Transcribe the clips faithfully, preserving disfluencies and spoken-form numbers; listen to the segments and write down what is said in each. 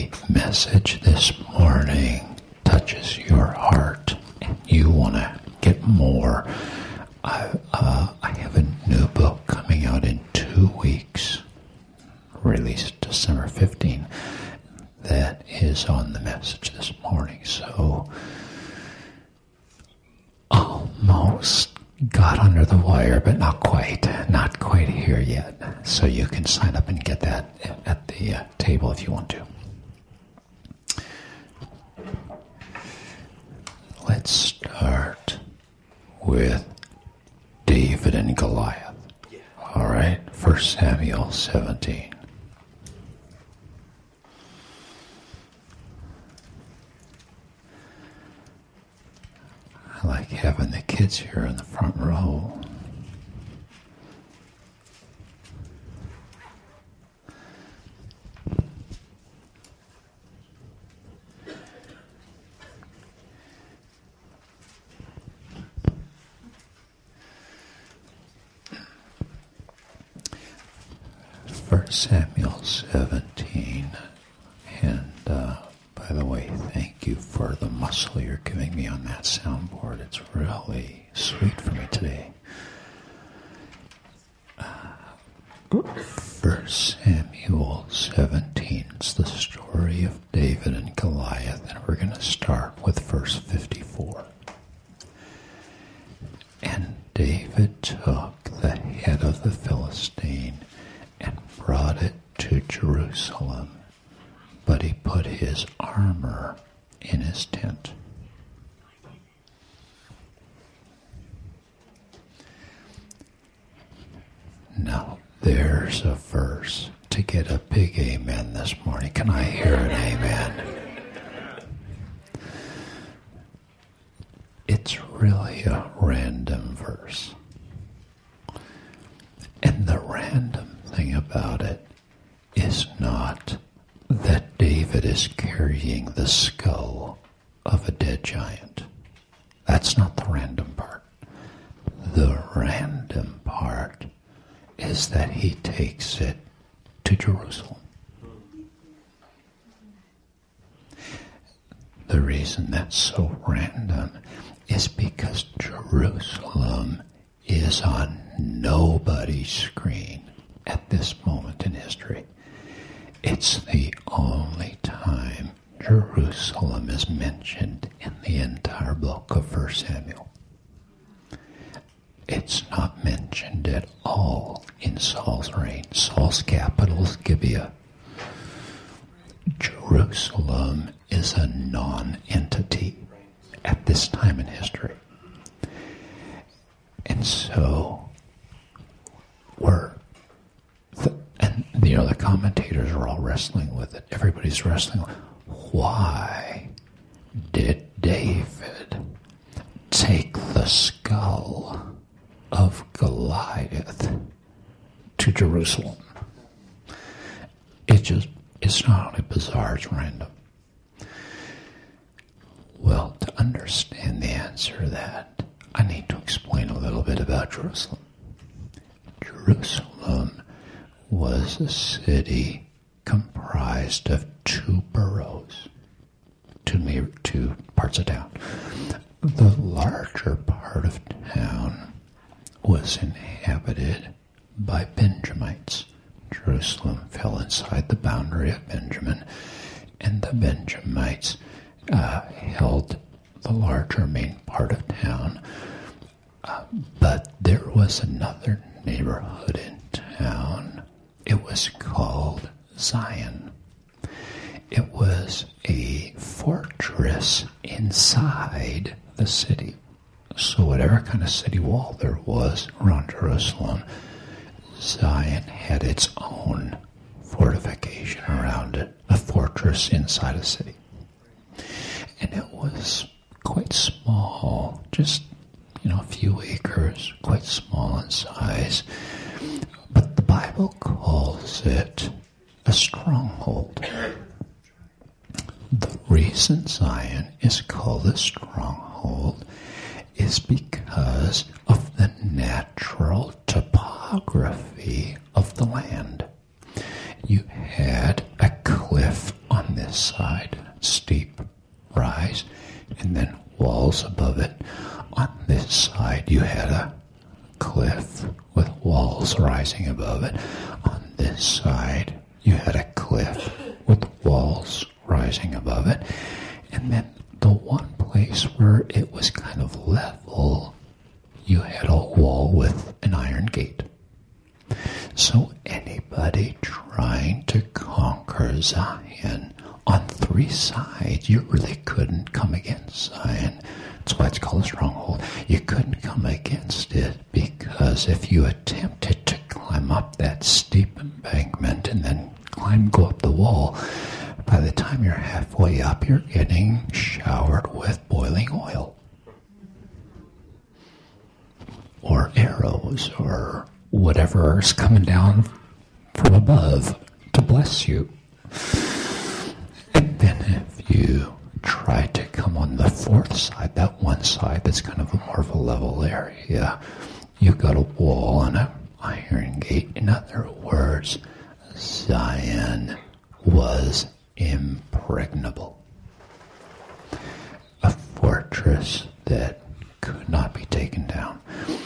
the message this morning touches your heart and you want to get more, I, uh, I have a new book coming out in two weeks, released December fifteenth, that is on the message this morning. So, almost got under the wire, but not quite. Not quite here yet. So you can sign up and get that at the uh, table if you want to. Let's start with David and Goliath. All right, First Samuel seventeen. I like having the kids here in the front row. First Samuel seventeen, and uh, by the way, thank you for the muscle you're giving me on that soundboard. It's really sweet for me today. Uh, First Samuel seventeen is the story of David and Goliath, and we're going to start with verse fifty-four. And David took the head of the Philistine and brought it to Jerusalem, but he put his armor in his tent. Now, there's a verse to get a big amen this morning. Can I hear an amen? It's really a random verse. And the random thing about it is not that David is carrying the skull of a dead giant. That's not the random part. The random part is that he takes it to Jerusalem. The reason that's so random is because Jerusalem is on nobody's screen at this moment in history. It's the only time Jerusalem is mentioned in the entire book of First Samuel. It's not mentioned at all in Saul's reign. Saul's capital is Gibeah. Jerusalem is a non-entity at this time in history. And so, we're, the, and you know, the commentators are all wrestling with it. Everybody's wrestling with, why did David take the skull of Goliath to Jerusalem? It just, it's not only bizarre, it's random. Well, to understand the answer to that, I need to explain a little bit about Jerusalem. Jerusalem was a city comprised of two boroughs, two, two parts of town. The larger part of town was inhabited by Benjamites. Jerusalem fell inside the boundary of Benjamin, and the Benjamites uh, held the larger main part of town. Uh, but there was another neighborhood in town. It was called Zion. It was a fortress inside the city. So whatever kind of city wall there was around Jerusalem, Zion had its own fortification around it, a fortress inside a city. And it was quite small, just, you know, a few acres, quite small in size. But the Bible calls it a stronghold. The reason Zion is called a stronghold is because of the natural topography of the land. You had a cliff on this this side, steep rise, and then walls above it. On this side, you had a cliff with walls rising above it. On this side, you had a cliff with walls rising above it. And then the one place where it was kind of level, you had a wall with an iron gate. So anybody trying to conquer Zion on three sides, you really couldn't come against Zion. That's why it's called a stronghold. You couldn't come against it because if you attempted to climb up that steep embankment and then climb, go up the wall, by the time you're halfway up, you're getting showered with boiling oil. Or arrows, or whatever is coming down from above to bless you. And then if you try to come on the fourth side, that one side that's kind of a more of a level area, you've got a wall and an iron gate. In other words, Zion was impregnable. A fortress that could not be taken down.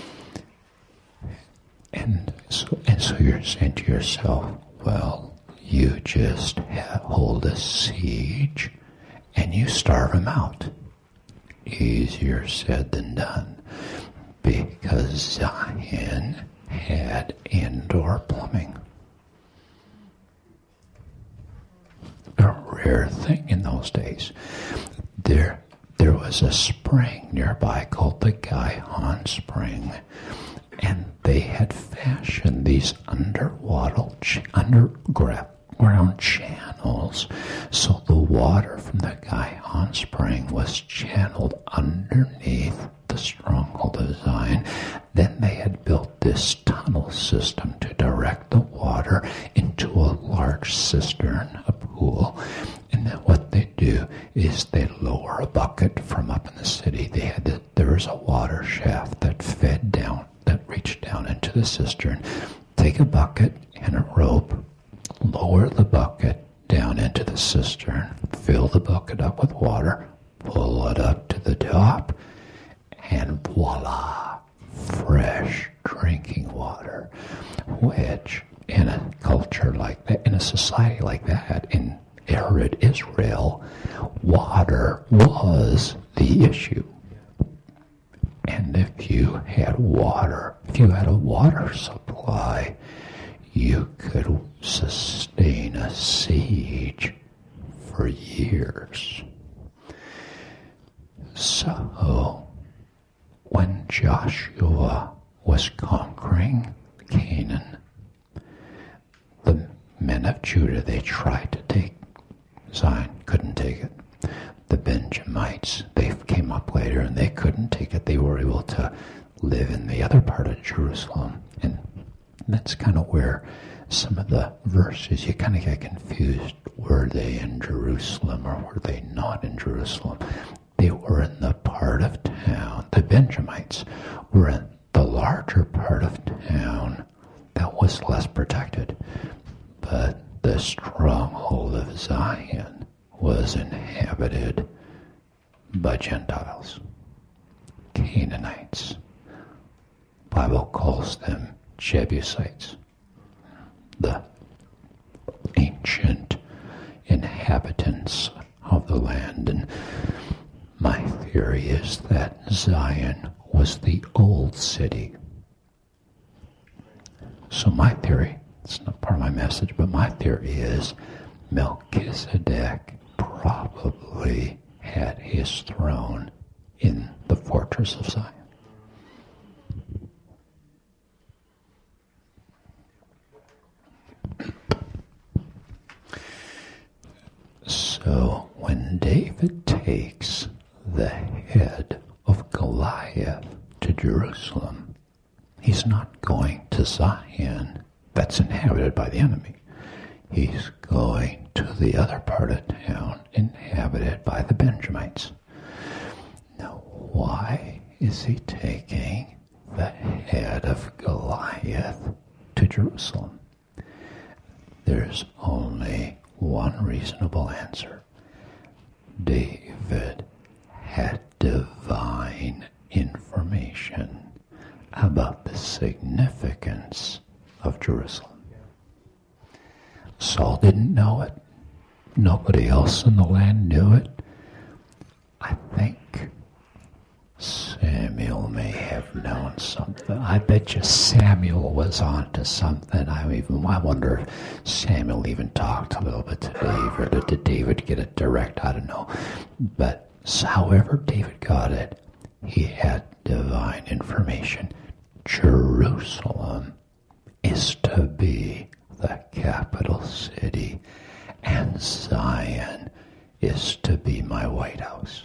And so, and so you're saying to yourself, well, you just have, hold a siege and you starve them out. Easier said than done, because Zion had indoor plumbing. A rare thing in those days. There, there was a spring nearby called the Gihon Spring, and they had fashioned these underwater, underground channels, so the water from the Gihon Spring was channeled underneath the stronghold of Zion. Then they had built this tunnel system to direct the water into a large cistern, a pool. And then what they do is they lower a bucket from up in the city. They had to, there was a water shaft that fed down, that reached down into the cistern. Take a bucket and a rope, lower the bucket down into the cistern, fill the bucket up with water, pull it up to the top, and voila, fresh drinking water. Which, in a culture like that, in a society like that, in arid Israel, water was the issue. And if you had water, if you had a water supply, you could sustain a siege for years. So, when Joshua was conquering Canaan, the men of Judah, they tried to take Zion, couldn't take it. The Benjamites, they came up later and they couldn't take it. They were able to live in the other part of Jerusalem. And that's kind of where some of the verses, you kind of get confused. Were they in Jerusalem or were they not in Jerusalem? They were in the part of town. The Benjamites were in the larger part of town that was less protected. But the stronghold of Zion was inhabited by Gentiles, Canaanites. Bible calls them Jebusites, the ancient inhabitants of the land. And my theory is that Zion was the old city. So my theory, it's not part of my message, but my theory is Melchizedek probably had his throne in the fortress of Zion. So when David takes the head of Goliath to Jerusalem, he's not going to Zion that's inhabited by the enemy. He's going to the other part of town inhabited by the Benjamites. Now, why is he taking the head of Goliath to Jerusalem? There's only one reasonable answer. David had divine information about the significance of Jerusalem. Saul didn't know it. Nobody else in the land knew it. I think Samuel may have known something. I bet you Samuel was on to something. I even I wonder if Samuel even talked a little bit to David, or did David get it direct? I don't know. But however David got it, he had divine information. Jerusalem is to be the capital city, and Zion is to be my White House.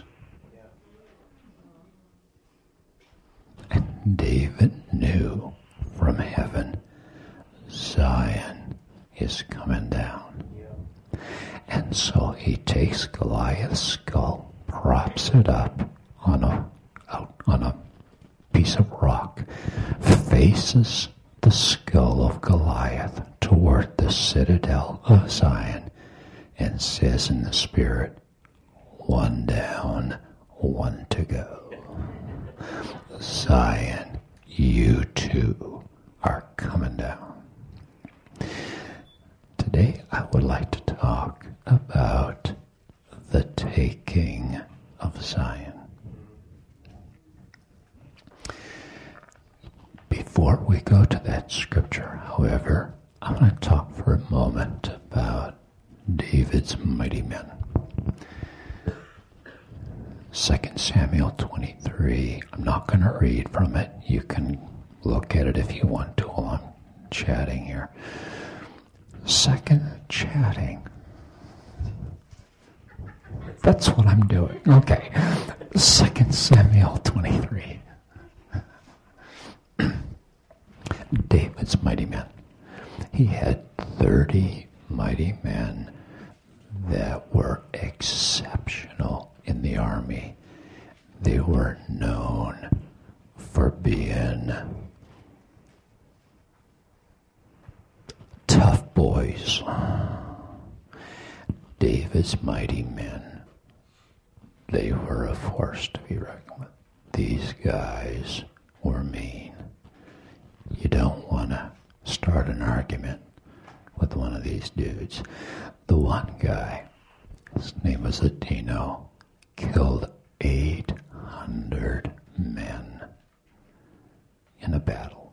And David knew from heaven, Zion is coming down. And so he takes Goliath's skull, props it up on a out on a piece of rock, faces the skull of Goliath toward the citadel of Zion, and says in the spirit, one down, one to go. Zion, you too are coming down. Today I would like to talk about the taking of Zion. Before we go to that scripture, however, I'm going to talk for a moment about David's mighty men. Second Samuel twenty-three. I'm not going to read from it. You can look at it if you want to while I'm chatting here. Second chatting. That's what I'm doing. Okay. Second Samuel twenty-three. David's mighty men. He had thirty mighty men that were exceptional in the army. They were known for being tough boys. David's mighty men, they were a force to be reckoned with. These guys were mean. You don't want to start an argument with one of these dudes. The one guy, his name was Adino, killed eight hundred men in a battle.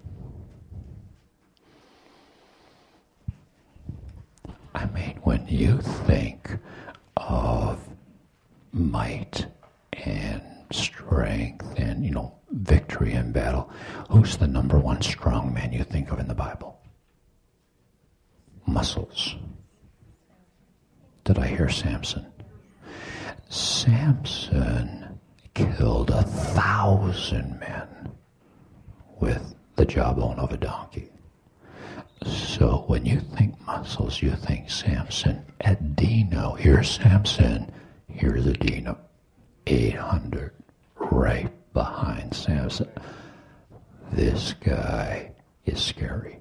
I mean, when you think of might and strength and, you know, victory in battle, who's the number one strong man you think of in the Bible? Muscles. Did I hear Samson? Samson killed a thousand men with the jawbone of a donkey. So when you think muscles, you think Samson. Adino, here's Samson, here's Adino. eight hundred right behind Samson. This guy is scary.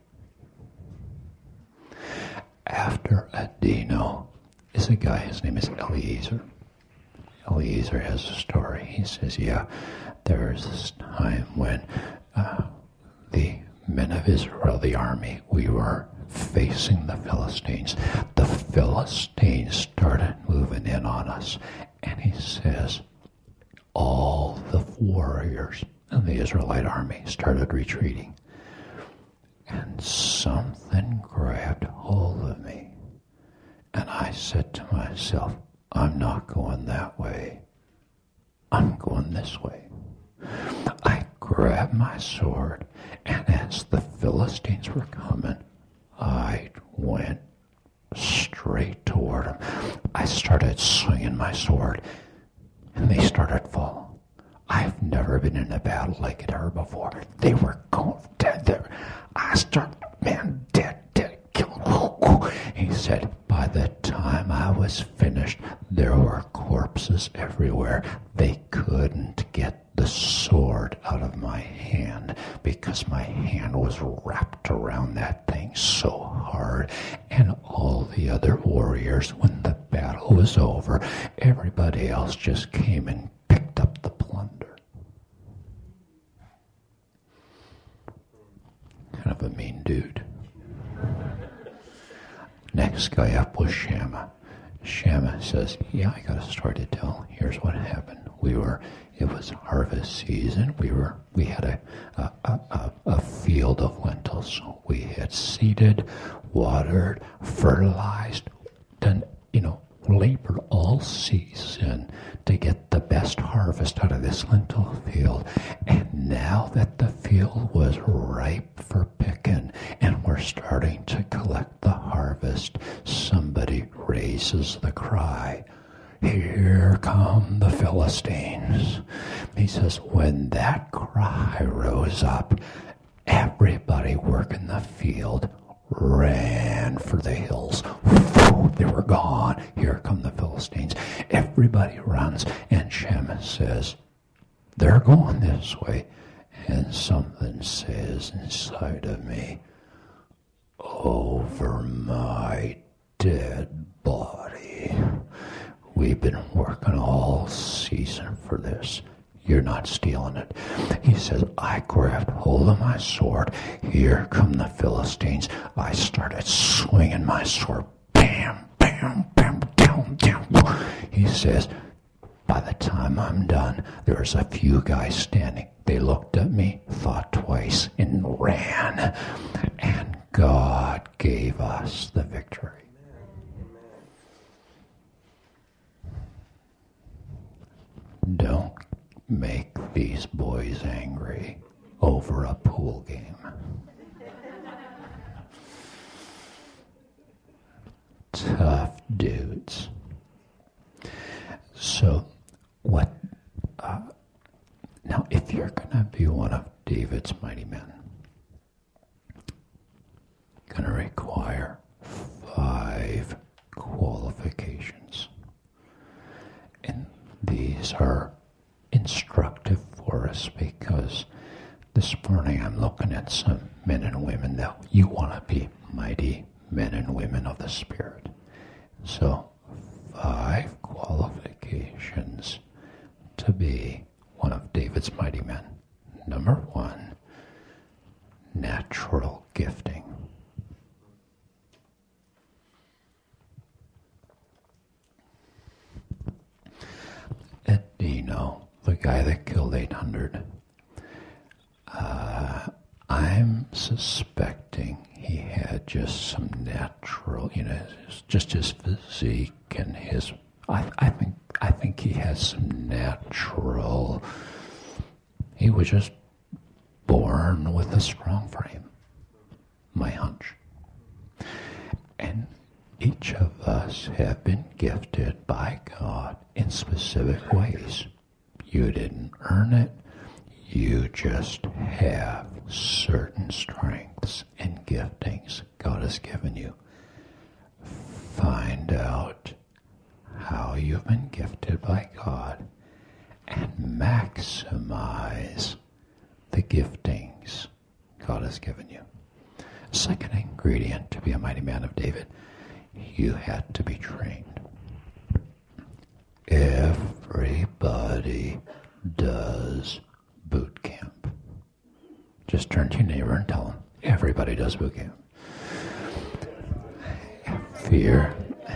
After Adino is a guy, his name is Eliezer. Eliezer has a story. He says, yeah, there was this time when uh, the men of Israel, the army, we were facing the Philistines. The Philistines started moving in on us. And he says, all the warriors in the Israelite army started retreating. And something grabbed hold of me. And I said to myself, I'm not going that way. I'm going this way. I grabbed my sword, and as the Philistines were coming, I went straight toward them. I started swinging my sword, and they started falling. I've never been in a battle like it ever before. They were going dead there. I started, man, dead, dead, killed. He said, by the time I was finished, there were corpses everywhere. They couldn't get the sword out of my hand because my hand was wrapped around that thing so hard. And all the other warriors, when the battle was over. Everybody else just came and picked up the plunder. Kind of a mean dude. Next guy up was Shammah. Shammah says, yeah, I got a story to tell. Here's what happened. We were, it was harvest season. We were, we had a, a, a, a field of lentils. We had seeded, watered, fertilized, done, you know, labored all season to get the best harvest out of this lentil field. And now that the field was ripe for picking and we're starting to collect the harvest, somebody raises the cry, here come the Philistines. He says, when that cry rose up, everybody working the field ran for the hills. They were gone. Here come the Philistines. Everybody runs, and Shammah says, they're going this way. And something says inside of me, over my dead body. We've been working all season for this. You're not stealing it. He says, I grabbed hold of my sword. Here come the Philistines. I started swinging my sword. Bam, bam, bam, down, down. He says, by the time I'm done, there's a few guys standing. They looked at me, thought twice, and ran. And God gave us the victory. Don't make these boys angry over a pool game. Tough dudes. So, what, uh, now if you're going to be one of David's mighty men, going to require five qualifications. And these are instructive for us because this morning I'm looking at some men and women that you want to be mighty men and women of the Spirit. So, five qualifications to be one of David's mighty men. Number one, natural gifting. Adino, the guy that killed eight hundred, uh, I'm suspecting he had just some natural, you know, just his physique and his, I, I think, I think he has some natural, he was just born with a strong frame, my hunch. And each of us have been gifted by God in specific ways. You didn't earn it. You just have certain strengths and giftings God has given you. Find out how you've been gifted by God and maximize the giftings God has given you. Second ingredient to be a mighty man of David, you had to be trained. Everybody does boot camp. Just turn to your neighbor and tell them, everybody does boot camp. If you're,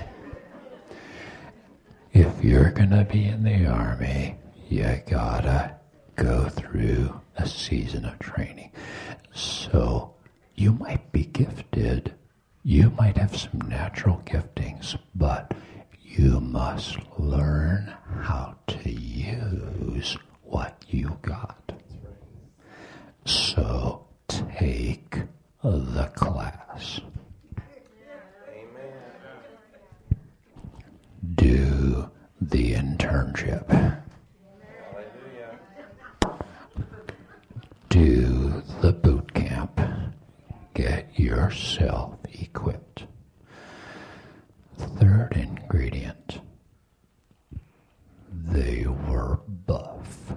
if you're gonna be in the army, you gotta go through a season of training. So you might be gifted, you might have some natural giftings, but you must learn how to use what you got. So take the class. Do the internship. Do the boot camp. Get yourself equipped. Third ingredient, they were buff.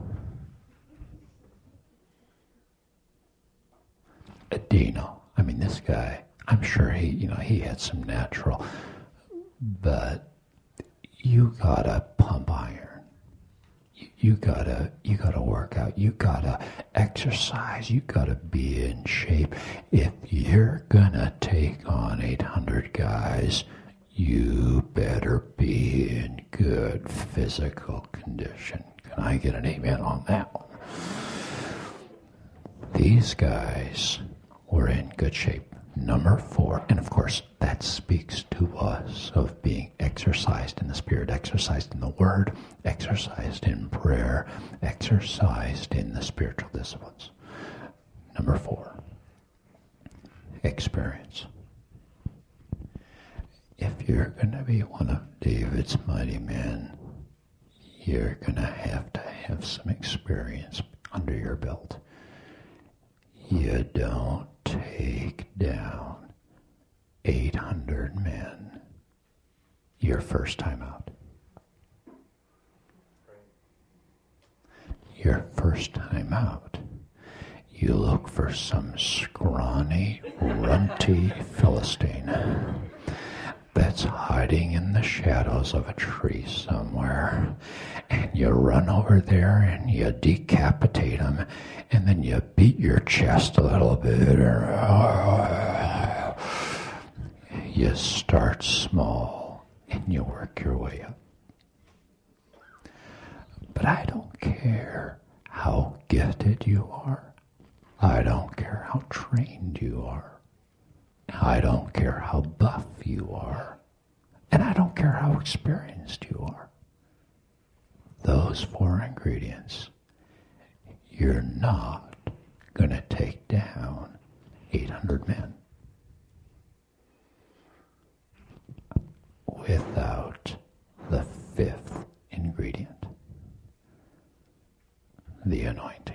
Adino, I mean, this guy, I'm sure he, you know, he had some natural, but you gotta pump iron. You, you gotta you gotta work out. You gotta exercise. You gotta be in shape. If you're gonna take on eight hundred guys, you better be in good physical condition. Can I get an amen on that one? These guys were in good shape. Number four, and of course that speaks to us of being exercised in the Spirit, exercised in the Word, exercised in prayer, exercised in the spiritual disciplines. Number four, experience. If you're going to be one of David's mighty men, you're going to have to have some experience under your belt. You don't take down eight hundred men your first time out. Your first time out, you look for some scrawny, runty Philistine that's hiding in the shadows of a tree somewhere, and you run over there and you decapitate him, and then you beat your chest a little bit, or you start small and you work your way up. But I don't care how gifted you are. I don't care how trained you are. I don't care how buff you are. And I don't care how experienced you are. Those four ingredients, you're not going to take down eight hundred men without the fifth ingredient, the anointing.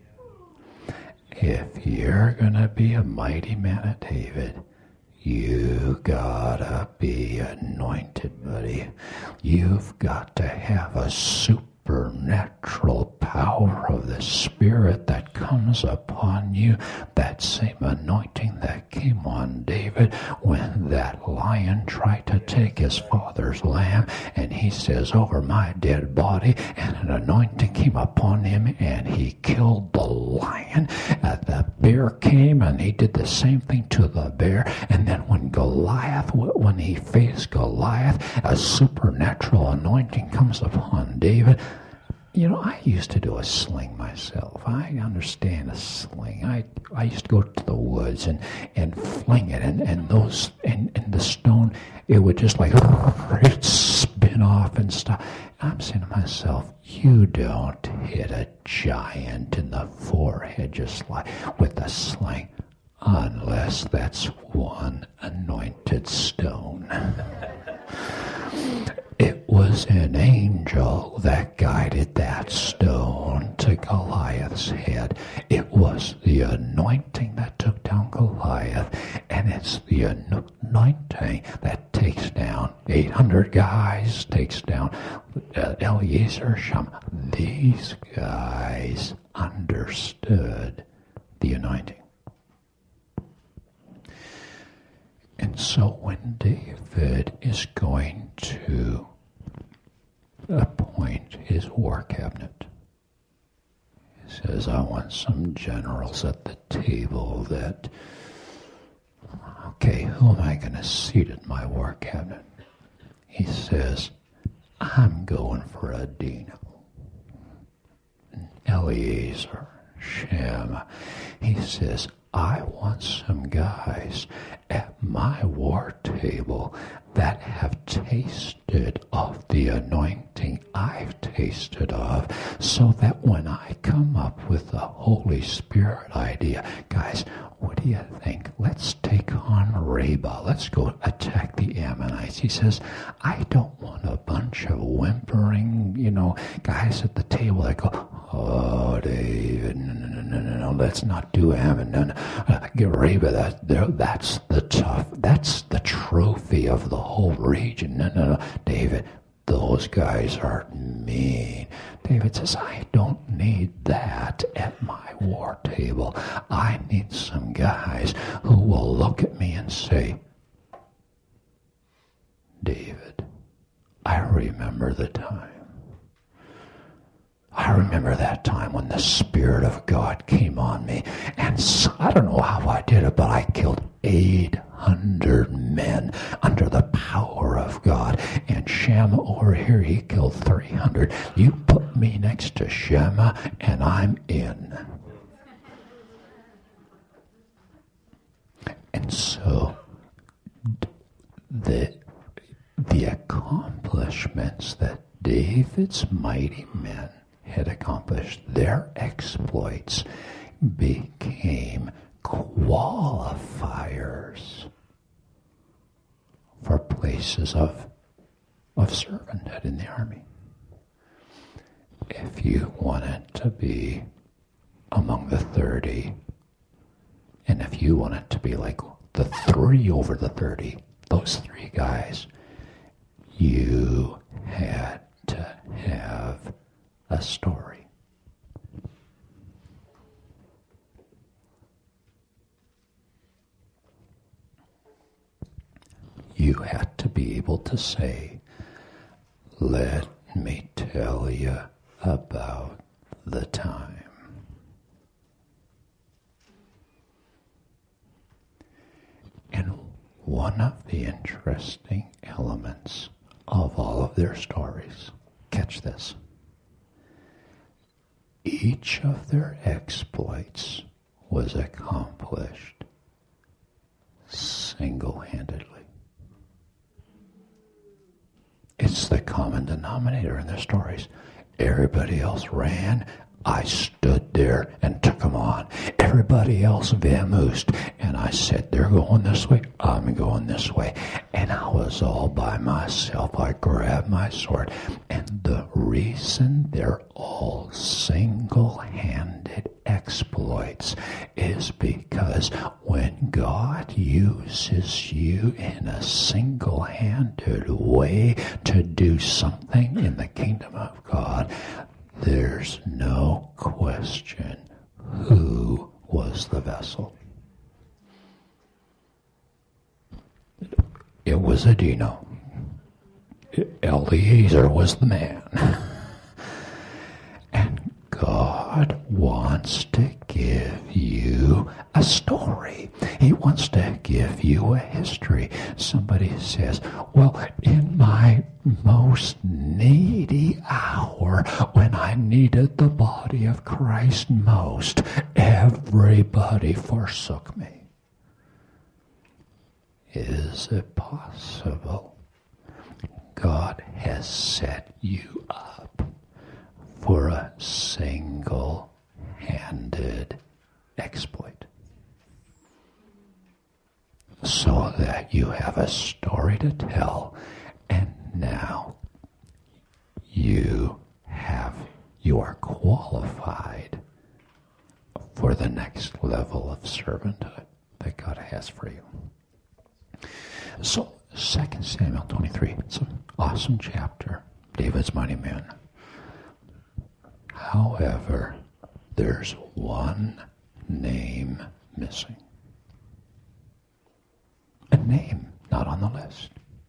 If you're going to be a mighty man of David, you gotta be anointed, buddy. You've got to have a supernatural power of the Spirit that comes upon you. That same anointing that came on David when that lion tried to take his father's lamb, and he says, over my dead body, and an anointing came upon him, and he killed the lion. And the bear came, and he did the same thing to the bear. And then when Goliath, when he faced Goliath, a supernatural anointing comes upon David. You know, I used to do a sling myself. I understand a sling. I I used to go to the woods and, and fling it, and, and those and, and the stone, it would just like it'd spin off and stuff. I'm saying to myself, you don't hit a giant in the forehead just like with a sling, unless that's one anointed stone. It was an angel that guided that stone to Goliath's head. It was the anointing that took down Goliath, and it's the anointing that takes down eight hundred guys, takes down uh, Eleazar, Shammah. These guys understood the anointing. And so when David is going to appoint his war cabinet, he says, I want some generals at the table that, okay, who am I going to seat at my war cabinet? He says, I'm going for Adino, Eleazar, Shammah. He says, I want some guys at my war table that have tasted of the anointing I've tasted of, so that when I come up with the Holy Spirit idea, guys, what do you think? Let's take on Rabbah. Let's go attack the Ammonites. He says, I don't want a bunch of whimpering, you know, guys at the table that go, oh, David, no, no, no, no, no, no, let's not do Ammon. No, no. Uh, get Rabbah, that, that's the tough, that's the trophy of the whole region. No, no, no, David, those guys are mean. David says, I don't need that at my war table. I need some guys who will look at me and say, David, I remember the time. I remember that time when the Spirit of God came on me. And so, I don't know how I did it, but I killed eight hundred men under the power of God. And Shammah over here, he killed three hundred. You put me next to Shammah, and I'm in. And so, the, the accomplishments that David's mighty men had accomplished, their exploits became qualifiers for places of, of servanthood in the army. If you wanted to be among the thirty, and if you wanted to be like the three over the thirty, those three guys, you had to have a story. You had to be able to say, let me tell you about the time. And one of the interesting elements of all of their stories, catch this, each of their exploits was accomplished single-handedly. It's the common denominator in their stories. Everybody else ran. I stood there and took them on. Everybody else vamoosed. And I said, they're going this way, I'm going this way. And I was all by myself. I grabbed my sword. And the reason they're all single-handed exploits is because when God uses you in a single-handed way to do something in the kingdom of God, there's no question who was the vessel. It was Adino. Eliezer was the man. And God wants to give you a story. He wants to give you a history. Somebody says, well, in my most needy hour, when I needed the body of Christ most, everybody forsook me. Is it possible? God has set you up for a single-handed exploit, so that you have a story to tell, and now you have you are qualified for the next level of servanthood that God has for you. So, Second Samuel twenty-three, it's an awesome chapter, David's mighty men. However, there's one name missing. A name not on the list.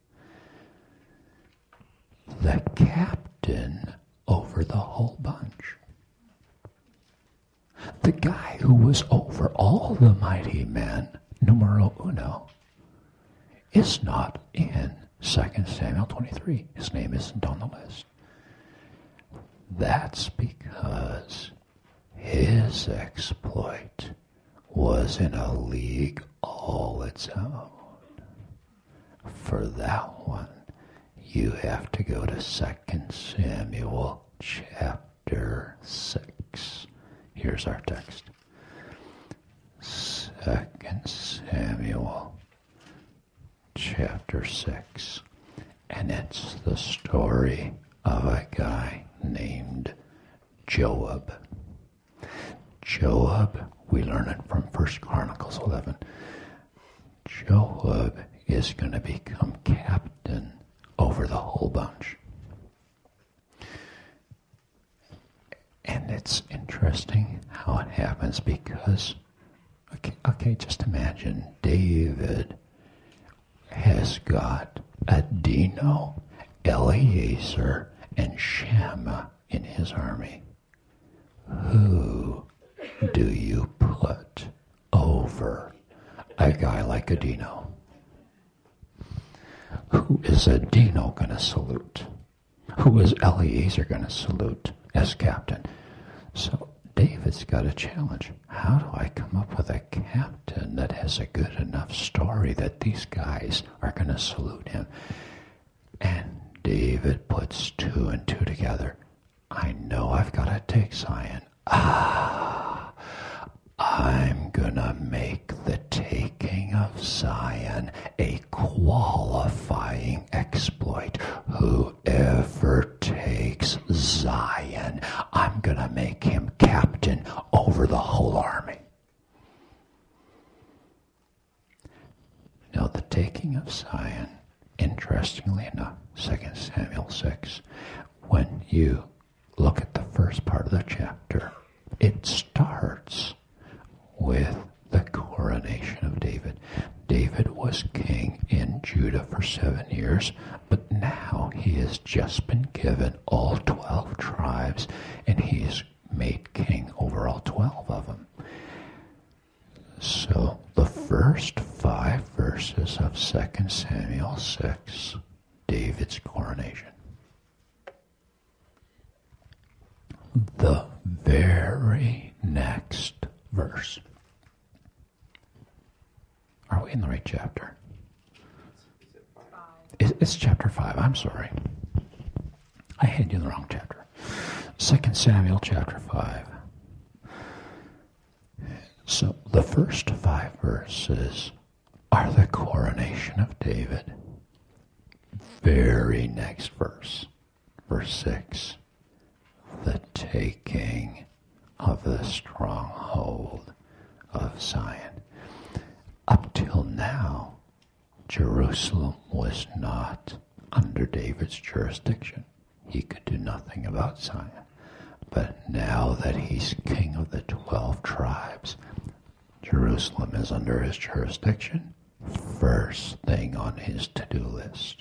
The captain over the whole bunch. The guy who was over all the mighty men, numero uno, is not in Second Samuel twenty-three. His name isn't on the list. That's because his exploit was in a league all its own. For that one, you have to go to Second Samuel chapter six. Here's our text. Second Samuel chapter six. And it's the story of a guy named Joab. Joab, we learn it from First Chronicles eleven. Joab is going to become captain over the whole bunch. And it's interesting how it happens because, okay, okay, just imagine David has got Adino Eleazar and Shammah in his army. Who do you put over a guy like Adino? Who is Adino going to salute? Who is Eleazar going to salute as captain? So David's got a challenge. How do I come up with a captain that has a good enough story that these guys are going to salute him? And David puts two and two together. I know I've got to take Zion. Ah, I'm going to make the taking of Zion a qualifying exploit. Whoever takes Zion, I'm going to make him captain over the whole army. Now, the taking of Zion, interestingly enough, Second Samuel six, when you look at the first part of the chapter, it starts with the coronation of David. David was king in Judah for seven years, but now he has just been given all twelve tribes, and he's made king over all twelve of them. So the first five verses of Second Samuel six, David's coronation. The very next verse. Are we in the right chapter? It's, it's chapter five. I'm sorry. I had you in the wrong chapter. Second Samuel chapter five. So the first five verses are the coronation of David. Very next verse, verse six, the taking of the stronghold of Zion. Up till now, Jerusalem was not under David's jurisdiction. He could do nothing about Zion. But now that he's king of the twelve tribes, Jerusalem is under his jurisdiction. First thing on his to-do list,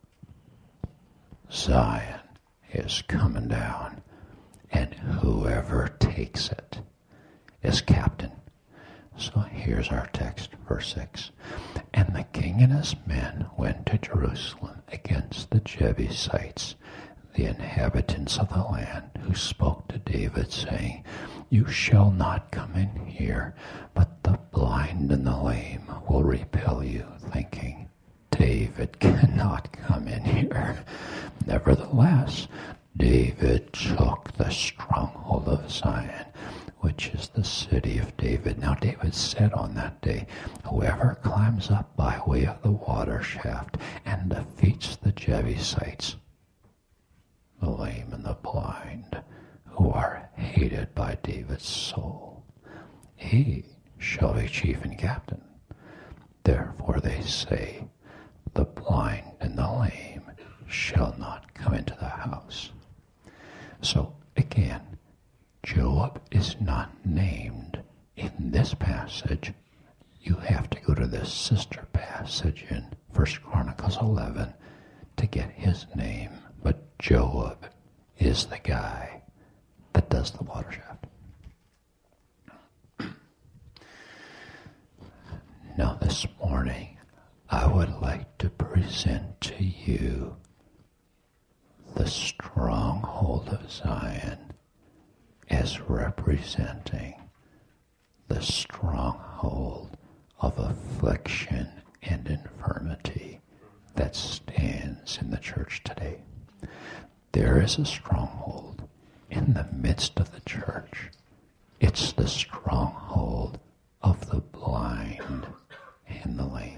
Zion is coming down, and whoever takes it is captain. So here's our text, verse six. And the king and his men went to Jerusalem against the Jebusites, the inhabitants of the land, who spoke to David, saying, You shall not come in here, but the blind and the lame will repel you, thinking, David cannot come in here. Nevertheless, David took the stronghold of Zion, which is the city of David. Now David said on that day, Whoever climbs up by way of the water shaft and defeats the Jebusites, the lame and the blind, who are hated by David's soul, he shall be chief and captain. Therefore they say, the blind and the lame shall not come into the house. So again, Joab is not named in this passage. You have to go to this sister passage in First Chronicles eleven to get his name. But Joab is the guy that does the water shaft. Now this morning, I would like to present to you the stronghold of Zion as representing the stronghold of affliction and infirmity that stands in the church today. There is a stronghold in the midst of the church. It's the stronghold of the blind and the lame.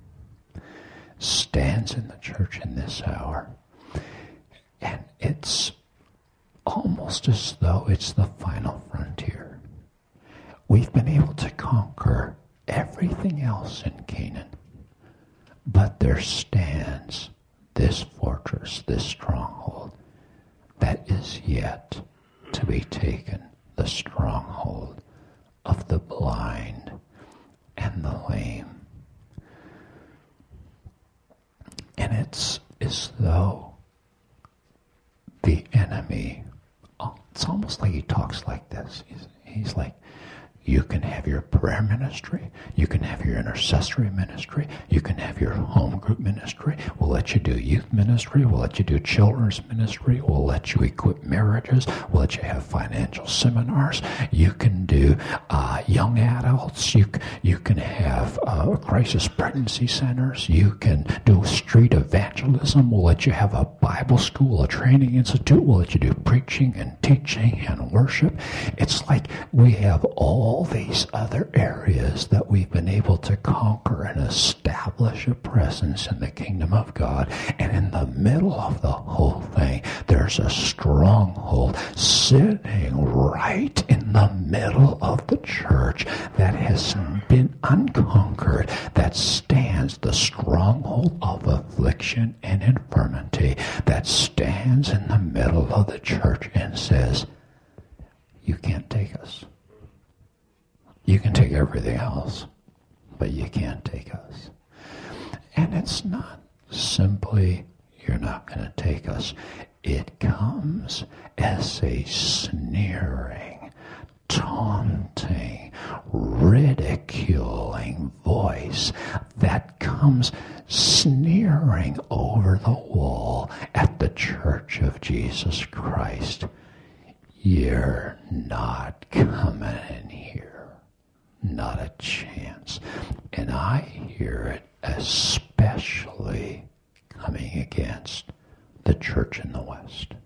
Stands in the church in this hour. And it's almost as though it's the final frontier. We've been able to conquer everything else in Canaan. But there stands this fortress, this stronghold, that is yet to be taken, the stronghold of the blind and the lame. And it's as though the enemy, it's almost like he talks like this. He's, he's like, you can have your prayer ministry. You can have your intercessory ministry. You can have your home group ministry. We'll let you do youth ministry. We'll let you do children's ministry. We'll let you equip marriages. We'll let you have financial seminars. You can do uh, young adults. You, you can have uh, crisis pregnancy centers. You can do street evangelism. We'll let you have a Bible school, a training institute. We'll let you do preaching and teaching and worship. It's like we have all all these other areas that we've been able to conquer and establish a presence in the kingdom of God. And in the middle of the whole thing, there's a stronghold sitting right in the middle of the church that has been unconquered, that stands, the stronghold of affliction and infirmity, that stands in the middle of the church and says, you can't take us. You can take everything else, but you can't take us. And it's not simply, you're not going to take us. It comes as a sneering, taunting, ridiculing voice that comes sneering over the wall at the Church of Jesus Christ. You're not coming in here. Not a chance. And I hear it especially coming against the church in the West.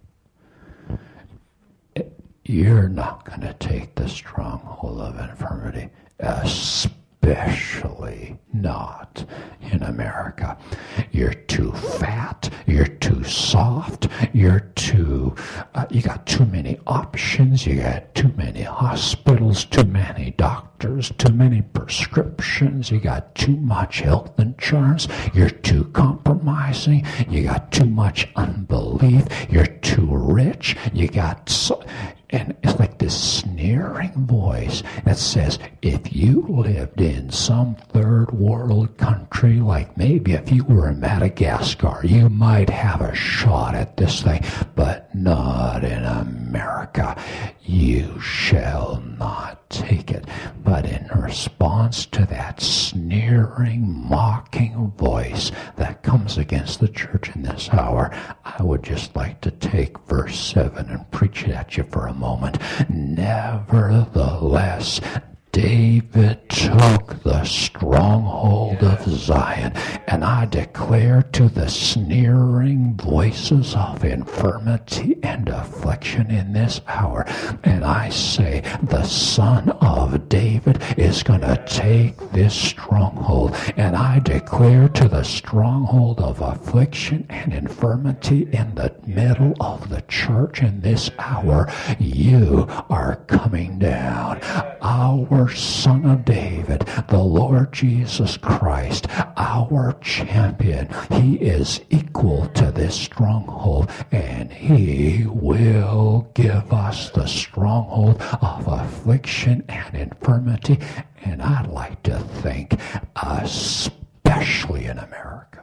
You're not going to take the stronghold of infirmity, especially not in America. You're too fat. You're too soft. You're too, uh, you got too many options. You got too many hospitals, too many doctors, too many prescriptions. You got too much health insurance. You're too compromising. You got too much unbelief. You're too rich. You got so... And it's like this sneering voice that says, if you lived in some third world country, like maybe if you were in Madagascar, you might have a shot at this thing, but not in America. You shall not take it. But in response to that sneering, mocking voice that comes against the church in this hour, I would just like to take verse seven and preach it at you for a moment. Nevertheless, David took the stronghold of Zion, and I declare to the sneering voices of infirmity and affliction in this hour, and I say the Son of David is going to take this stronghold, and I declare to the stronghold of affliction and infirmity in the middle of the church in this hour, you are coming down. Our Son of David, the Lord Jesus Christ, our champion, he is equal to this stronghold, and he will give us the stronghold of affliction and infirmity, and I'd like to think especially in America,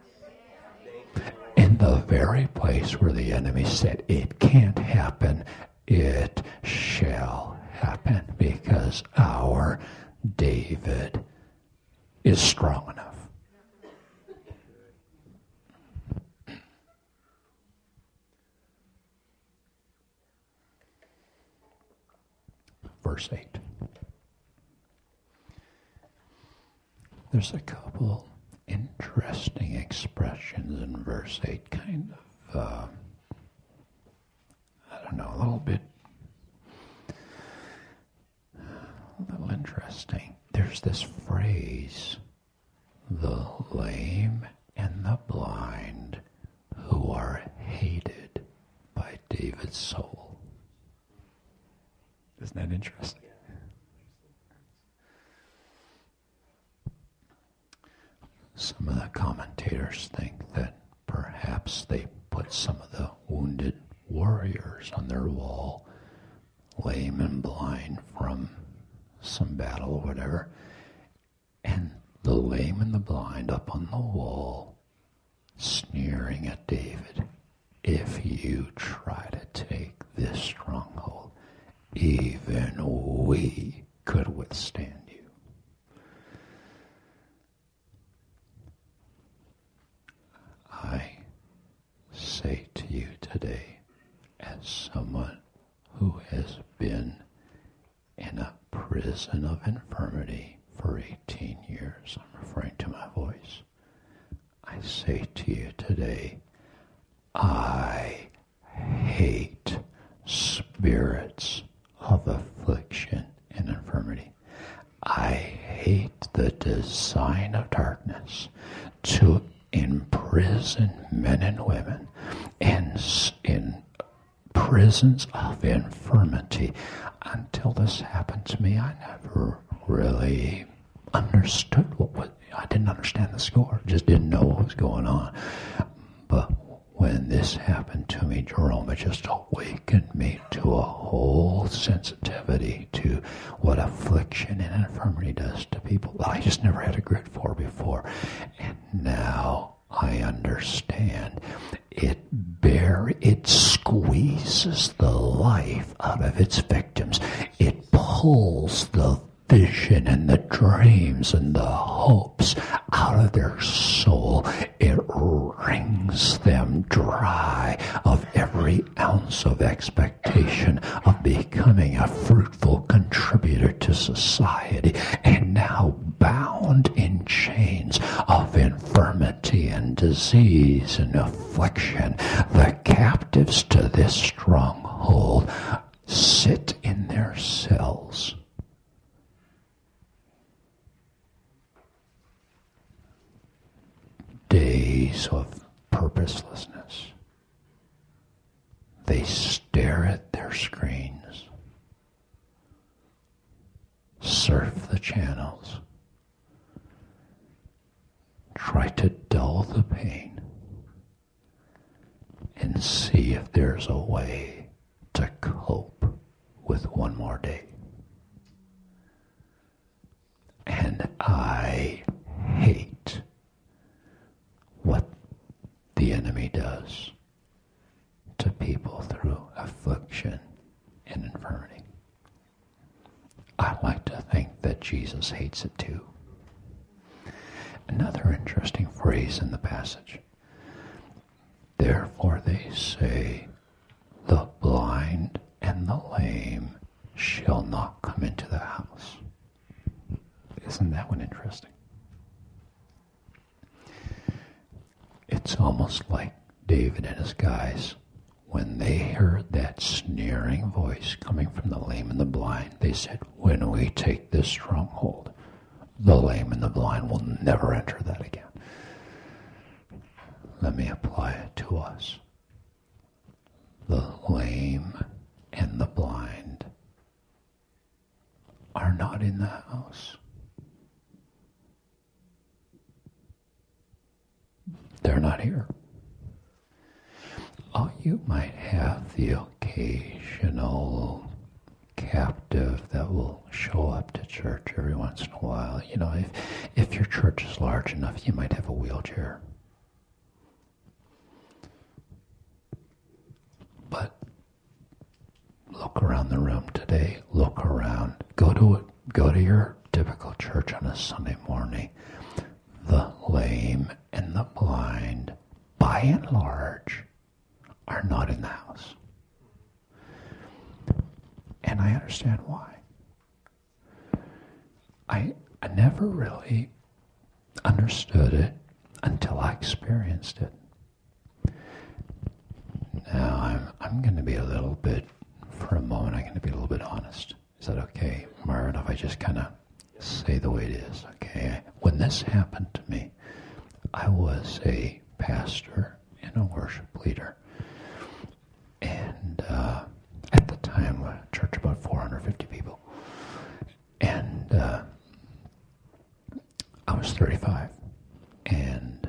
in the very place where the enemy said it can't happen, it shall happen, because our David is strong enough. Verse eight. There's a couple interesting expressions in verse eight, kind of, uh, I don't know, a little bit A little interesting. There's this phrase, the lame and the blind who are hated by David's soul. Isn't that interesting? Some of the commentators think that perhaps they put some of the wounded warriors on their wall, lame and blind from some battle or whatever, and the lame and the blind up on the wall sneering at David. if you try to take this stronghold, even we could withstand you. I say to you today, as someone who has been in a prison of infirmity for eighteen years, I'm referring to my voice, I say to you today, I hate spirits of affliction and infirmity. I hate the design of darkness to imprison men and women in, in prisons of infirmity. Until this happened to me, I never really understood what was, I didn't understand the score, just didn't know what was going on. But when this happened to me, Jerome, it just awakened me to a whole sensitivity to what affliction and infirmity does to people that I just never had a grip for before. And now I understand. It bear, it squeezes the life out of its victims. It pulls the vision and the dreams and the hopes out of their soul. It wrings them dry of every ounce of expectation of becoming a fruitful contributor to society, and now bound in chains of infirmity and disease and affliction, the captives to this stronghold sit in their cells. Days of purposelessness. They stare at their screens, surf the channels, try to dull the pain, and see if there's a way to cope with one more day. And I hate what the enemy does to people through affliction and infirmity. I like to think that Jesus hates it too. Another interesting phrase in the passage. Therefore they say, the blind and the lame shall not come into the house. Isn't that one interesting? It's almost like David and his guys, when they heard that sneering voice coming from the lame and the blind, they said, when we take this stronghold, the lame and the blind will never enter that again. Let me apply it to us. The lame and the blind are not in the house. They're not here. Oh, you might have the occasional captive that will show up to church every once in a while. You know, if, if your church is large enough, you might have a wheelchair. But look around the room today. Look around. Go to go to your typical church on a Sunday morning. The lame and the blind, by and large, are not in the house. And I understand why. I, I never really understood it until I experienced it. Now, I'm, I'm going to be a little bit, for a moment, I'm going to be a little bit honest. Is that okay, Marvin, if I just kind of say the way it is? Okay. When this happened to me, I was a pastor and a worship leader. And uh, at the time, a church about four hundred fifty people. And uh, I was thirty-five and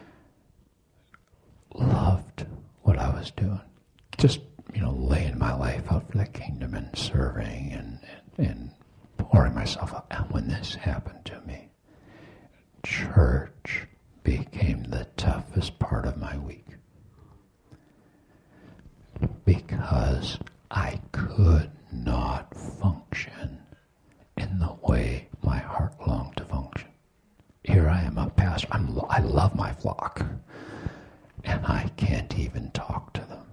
loved what I was doing. Just, you know, laying my life out for the kingdom and serving and, and, and pouring myself out. And when this happened to me, church. church became the toughest part of my week. because I could not function in the way my heart longed to function. Here I am, a pastor. I'm, I love my flock, and I can't even talk to them.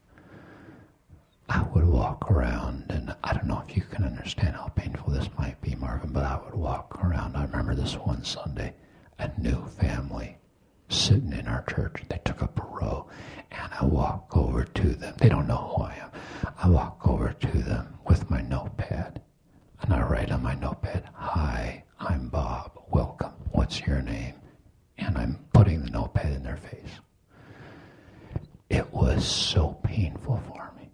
I would walk around, and I don't know if you can understand how painful this might be, Marvin, but I would walk around. I remember this one Sunday, a new family sitting in our church. They took up a row, and I walk over to them. They don't know who I am. I walk over to them with my notepad, and I write on my notepad, "Hi, I'm Bob. Welcome. What's your name?" And I'm putting the notepad in their face. It was so painful for me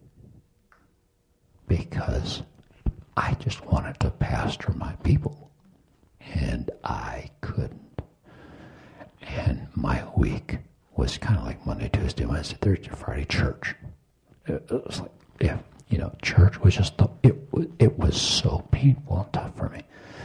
because I just wanted to pastor my people, and I couldn't. And my week was kind of like Monday, Tuesday, Wednesday, Thursday, Friday, church. It was like, yeah, you know, church was just, the, it, it was so painful and tough for me.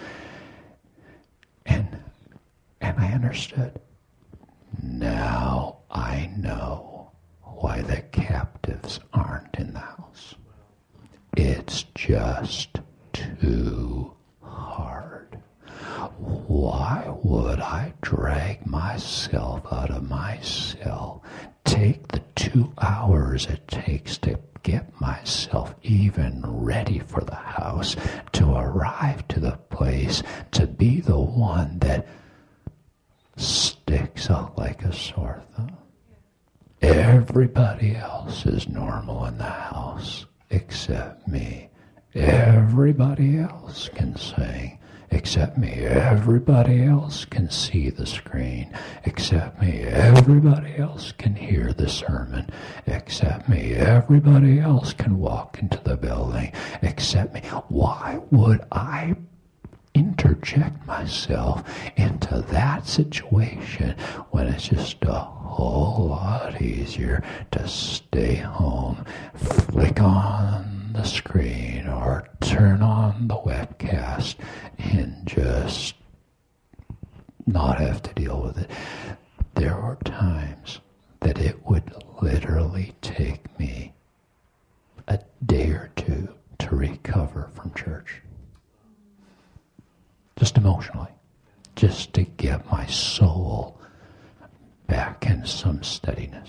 And, and I understood. Now I know why the captives aren't in the house. It's just too hard. Why would I drag myself out of my cell, take the two hours it takes to get myself even ready for the house, to arrive to the place, to be the one that sticks out like a sore thumb? Everybody else is normal in the house except me. Everybody else can sing except me. Everybody else can see the screen except me. Everybody else can hear the sermon except me. Everybody else can walk into the building except me. Why would I interject myself into that situation when it's just a whole lot easier to stay home, flick on the screen or turn on the webcast and just not have to deal with it? There were times that it would literally take me a day or two to recover from church. Just emotionally. Just to get my soul back in some steadiness.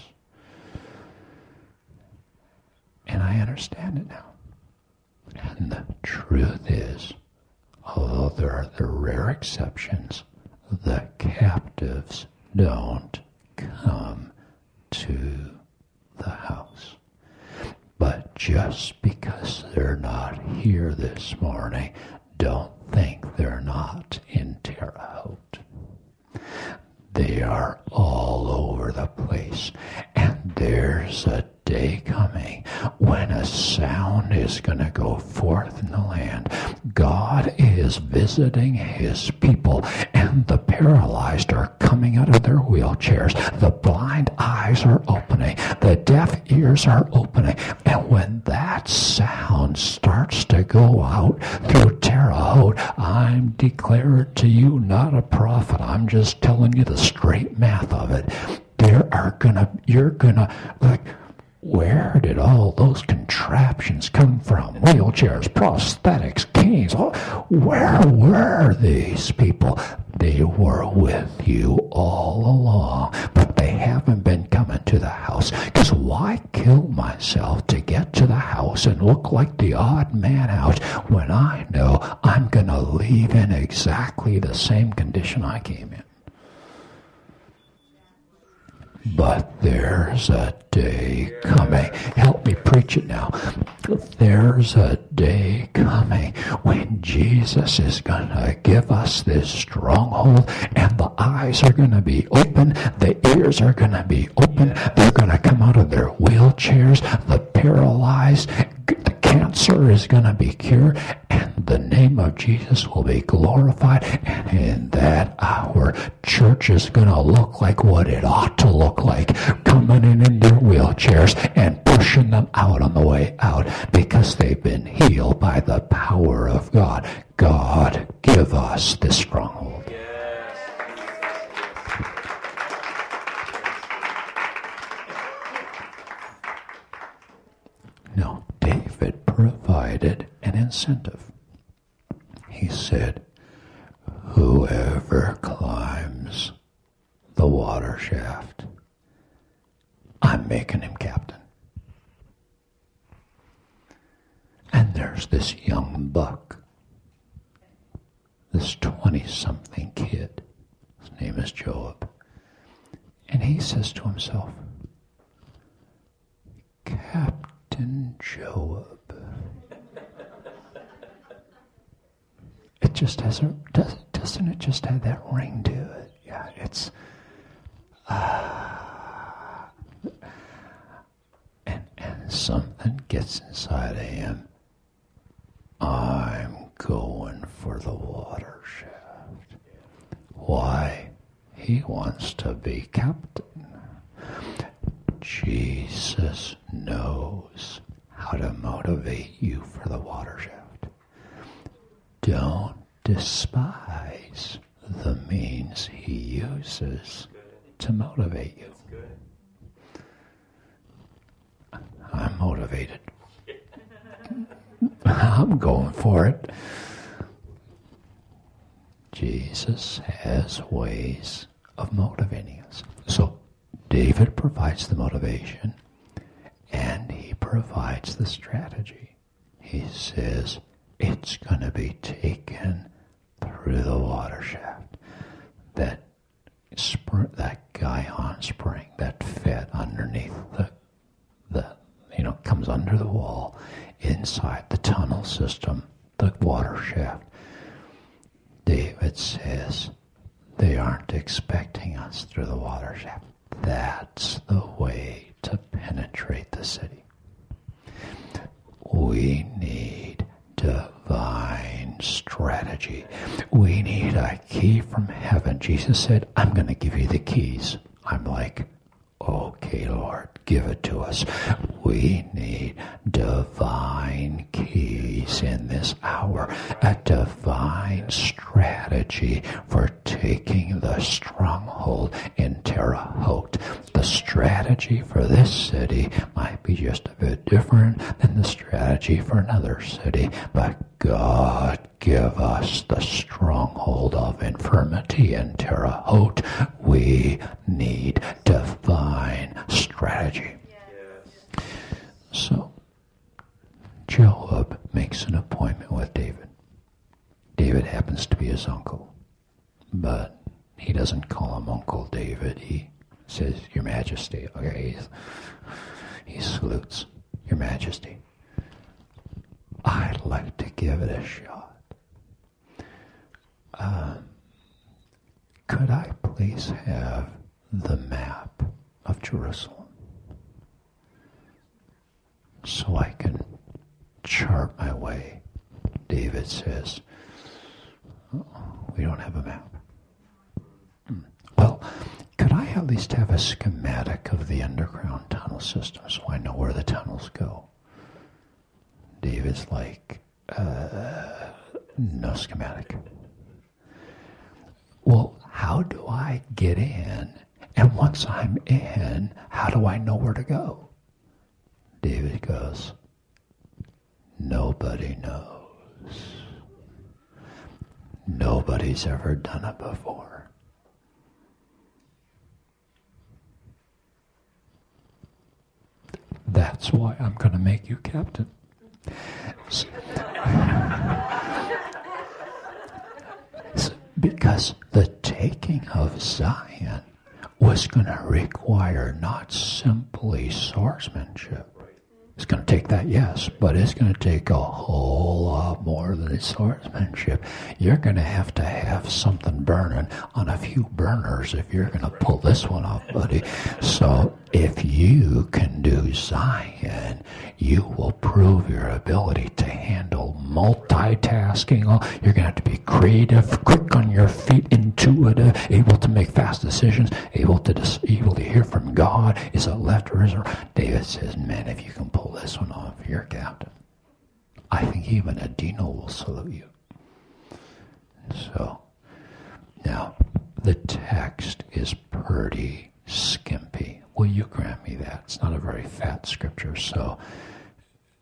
And I understand it now. And the truth is, although there are the rare exceptions, the captives don't come to the house. But just because they're not here this morning, don't think they're not in Terre Haute. They are all over the place. And there's a day coming when a sound is going to go forth in the land. God is visiting his people, and the paralyzed are coming out of their wheelchairs. The blind eyes are opening. The deaf ears are opening. And when that sound starts to go out through Terre Haute, I'm declaring to you, not a prophet, I'm just telling you the straight math of it. There are gonna, you're gonna, like, where did all those contraptions come from? Wheelchairs, prosthetics, canes. Where were these people? They were with you all along, but they haven't been coming to the house. Because why kill myself to get to the house and look like the odd man out when I know I'm going to leave in exactly the same condition I came in? But there's a day coming. Help me preach it now. There's a day coming when Jesus is going to give us this stronghold, and the eyes are going to be open, the ears are going to be open, they're going to come out of their wheelchairs, the paralyzed, the cancer is going to be cured, and the name of Jesus will be glorified. And in that hour, church is going to look like what it ought to look like, coming in in their wheelchairs and pushing them out on the way out because they've been healed by the power of God. God, give us this stronghold. Now, David provided an incentive. He said, whoever climbs the water shaft, I'm making him captain. And there's this young buck, this twenty-something kid. His name is Joab. And he says to himself, Captain Joab. It just has a, does, doesn't it just have that ring to it? Yeah, it's, uh, and, and something gets inside of him. I'm going for the water shaft. Why? He wants to be captain. Jesus knows how to motivate you for the water shaft. Don't despise the means he uses to motivate you. I'm motivated. I'm going for it. Jesus has ways of motivating us. So David provides the motivation and he provides the strategy. He says it's going to be taken through the water shaft. That spr- that Gihon spring, that fed underneath the, the, you know, comes under the wall, inside the tunnel system, the water shaft. David says, they aren't expecting us through the water shaft. That's the way to penetrate the city. We need divine strategy. We need a key from heaven. Jesus said, I'm going to give you the keys. I'm like, okay, Lord, give it to us. We need divine keys in this hour, a divine strategy for taking the stronghold in Terre Haute. The strategy for this city might be just a bit different than the strategy for another city, but God give us the stronghold of infirmity in Terre Haute. We need divine strategy. Yes. So, Joab makes an appointment with David. David happens to be his uncle, but he doesn't call him Uncle David. He says, Your Majesty. Okay, he salutes, Your Majesty. I'd like to give it a shot. Um, could I please have the map of Jerusalem so I can chart my way? David says, oh, we don't have a map. Well, could I at least have a schematic of the underground tunnel system so I know where the tunnels go? David's like, uh, no schematic. Well, how do I get in? And once I'm in, how do I know where to go? David goes, nobody knows. Nobody's ever done it before. That's why I'm going to make you captain. So, because the taking of Zion was going to require not simply swordsmanship. It's going to take that, yes, but it's going to take a whole lot more than swordsmanship. You're going to have to have something burning on a few burners if you're going to pull this one off, buddy. So if you can do Zion, you will prove your ability to handle multitasking. You're going to have to be creative, quick on your feet, intuitive, able to make fast decisions, able to dis- able to hear from God. Is it left or is it right? David says, man, if you can pull this one off, you're captain. I think even Adino will salute you. So, now, the text is pretty skimpy. Will you grant me that? It's not a very fat scripture, so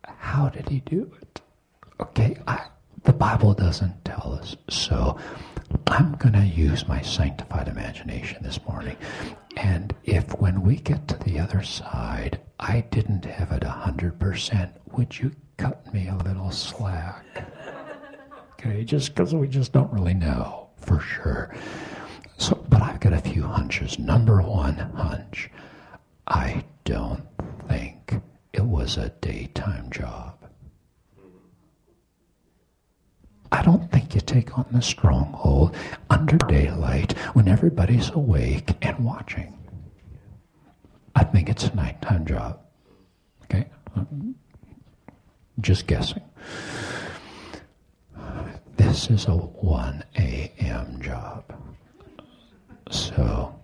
how did he do it? Okay, I, the Bible doesn't tell us. So I'm going to use my sanctified imagination this morning. And if when we get to the other side, I didn't have it one hundred percent, would you cut me a little slack? Okay, just because we just don't really know for sure. So, but I've got a few hunches. Number one hunch, I don't think it was a daytime job. I don't think you take on the stronghold under daylight when everybody's awake and watching. I think it's a nighttime job. Okay? Just guessing. This is a one a.m. job. So,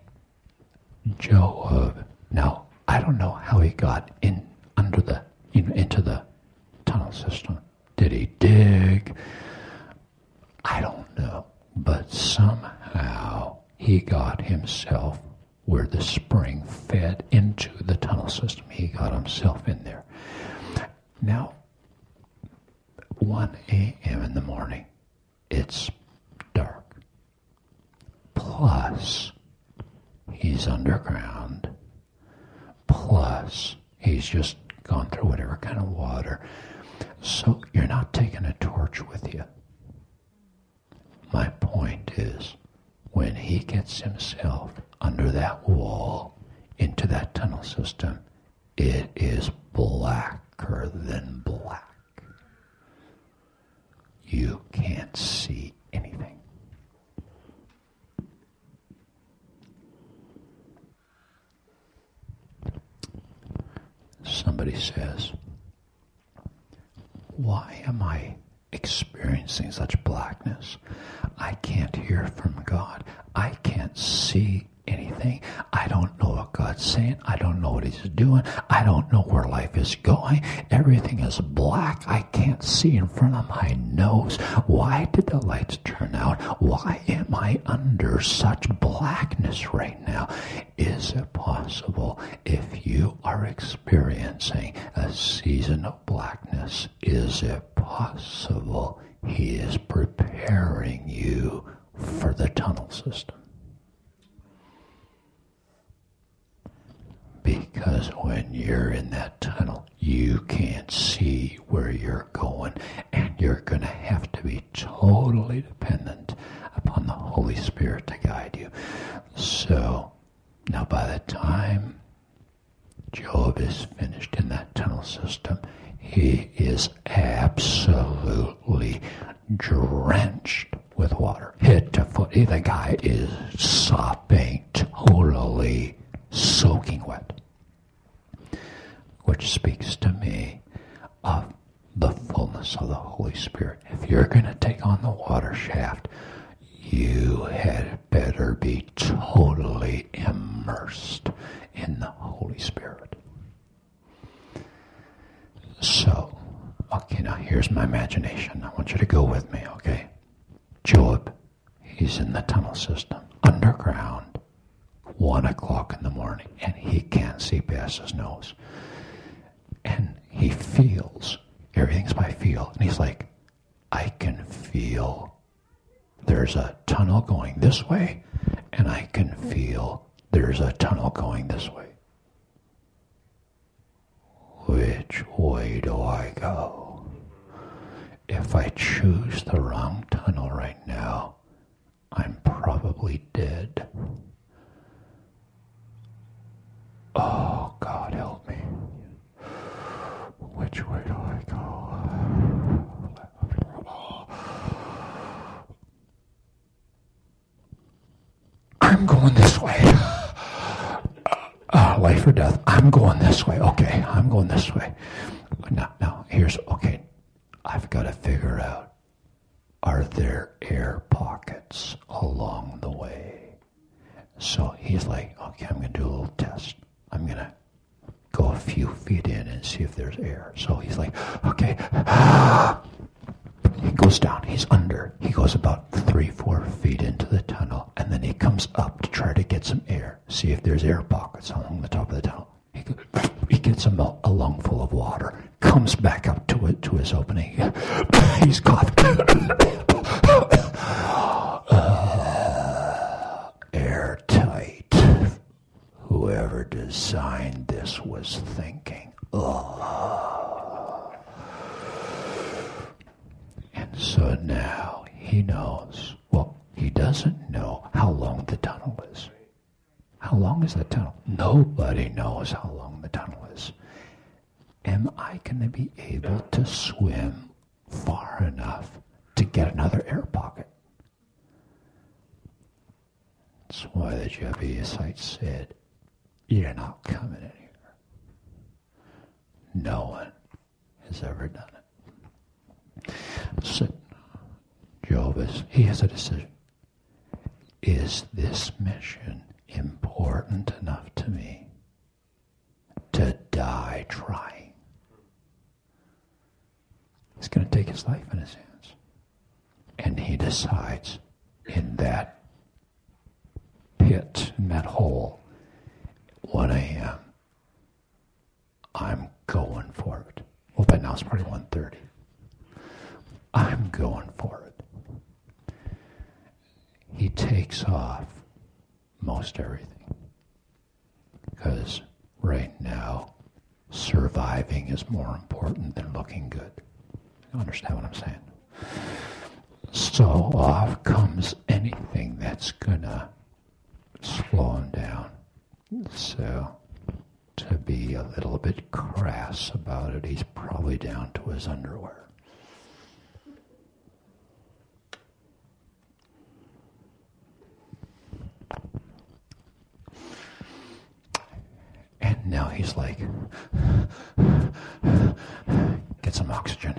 Joab, now, I don't know how he got in under the, you know, into the tunnel system. Did he dig? I don't know. But somehow he got himself where the spring fed into the tunnel system. He got himself in there. Now, one a.m. in the morning, it's dark. Plus, he's underground. Plus, he's just gone through whatever kind of water. So you're not taking a torch with you. My point is, when he gets himself under that wall, into that tunnel system, it is blacker than black. You can't see anything. Somebody says, why am I experiencing such blackness? I can't hear from God. I can't see anything. I don't know what God's saying. I don't know what he's doing. I don't know where life is going. Everything is black. I can't see in front of my nose. Why did the lights turn out? Why am I under such blackness right now? Is it possible if you are experiencing a season of blackness, is it possible he is preparing you for the tunnel system? Because when you're in that tunnel, you can't see where you're going, and you're going to have to be totally dependent upon the Holy Spirit to guide you. So, now by the time Job is finished in that tunnel system, he is absolutely drenched with water, head to foot. The guy is sopping, totally soaking wet, which speaks to me of the fullness of the Holy Spirit. If you're going to take on the water shaft, you had better be totally immersed in the Holy Spirit. So, okay, now here's my imagination. I want you to go with me, okay? Job, he's in the tunnel system, underground, one o'clock in the morning, and he can't see past his nose. And he feels, everything's by feel, and he's like, I can feel there's a tunnel going this way, and I can feel there's a tunnel going this way. Which way do I go? If I choose the wrong tunnel right now, I'm probably dead. Oh, God help me. Which way do I go? I'm going this way. Uh, life or death. I'm going this way. Okay, I'm going this way. Now, now, here's, okay, I've got to figure out, are there air pockets along the way? So he's like, okay, I'm going to do a little test. I'm going to go a few feet in and see if there's air. So he's like, okay. He goes down. He's under. He goes about three, four feet into the tunnel, and then he comes up to try to get some air, see if there's air pockets along the top of the tunnel. He goes, he gets a, mil- a lungful of water, comes back up to it to his opening. He's coughing. uh, airtight. Whoever designed this was thinking. Oh. And so now he knows. Well, he doesn't know how long the tunnel is. How long is that tunnel? Nobody knows how long the tunnel is. Am I going to be able to swim far enough to get another air pocket? That's why the Jebusite said, you're not coming in here. No one has ever done it. So, Job is, he has a decision. Is this mission important enough to me to die trying? He's going to take his life in his hands. And he decides in that pit, in that hole, one a.m., I'm going for it. Well, by now it's probably one thirty. I'm going for it. He takes off most everything. Because right now, surviving is more important than looking good. You understand what I'm saying? So off comes anything that's gonna slow him down. So, to be a little bit crass about it, he's probably down to his underwear. And now he's like, get some oxygen.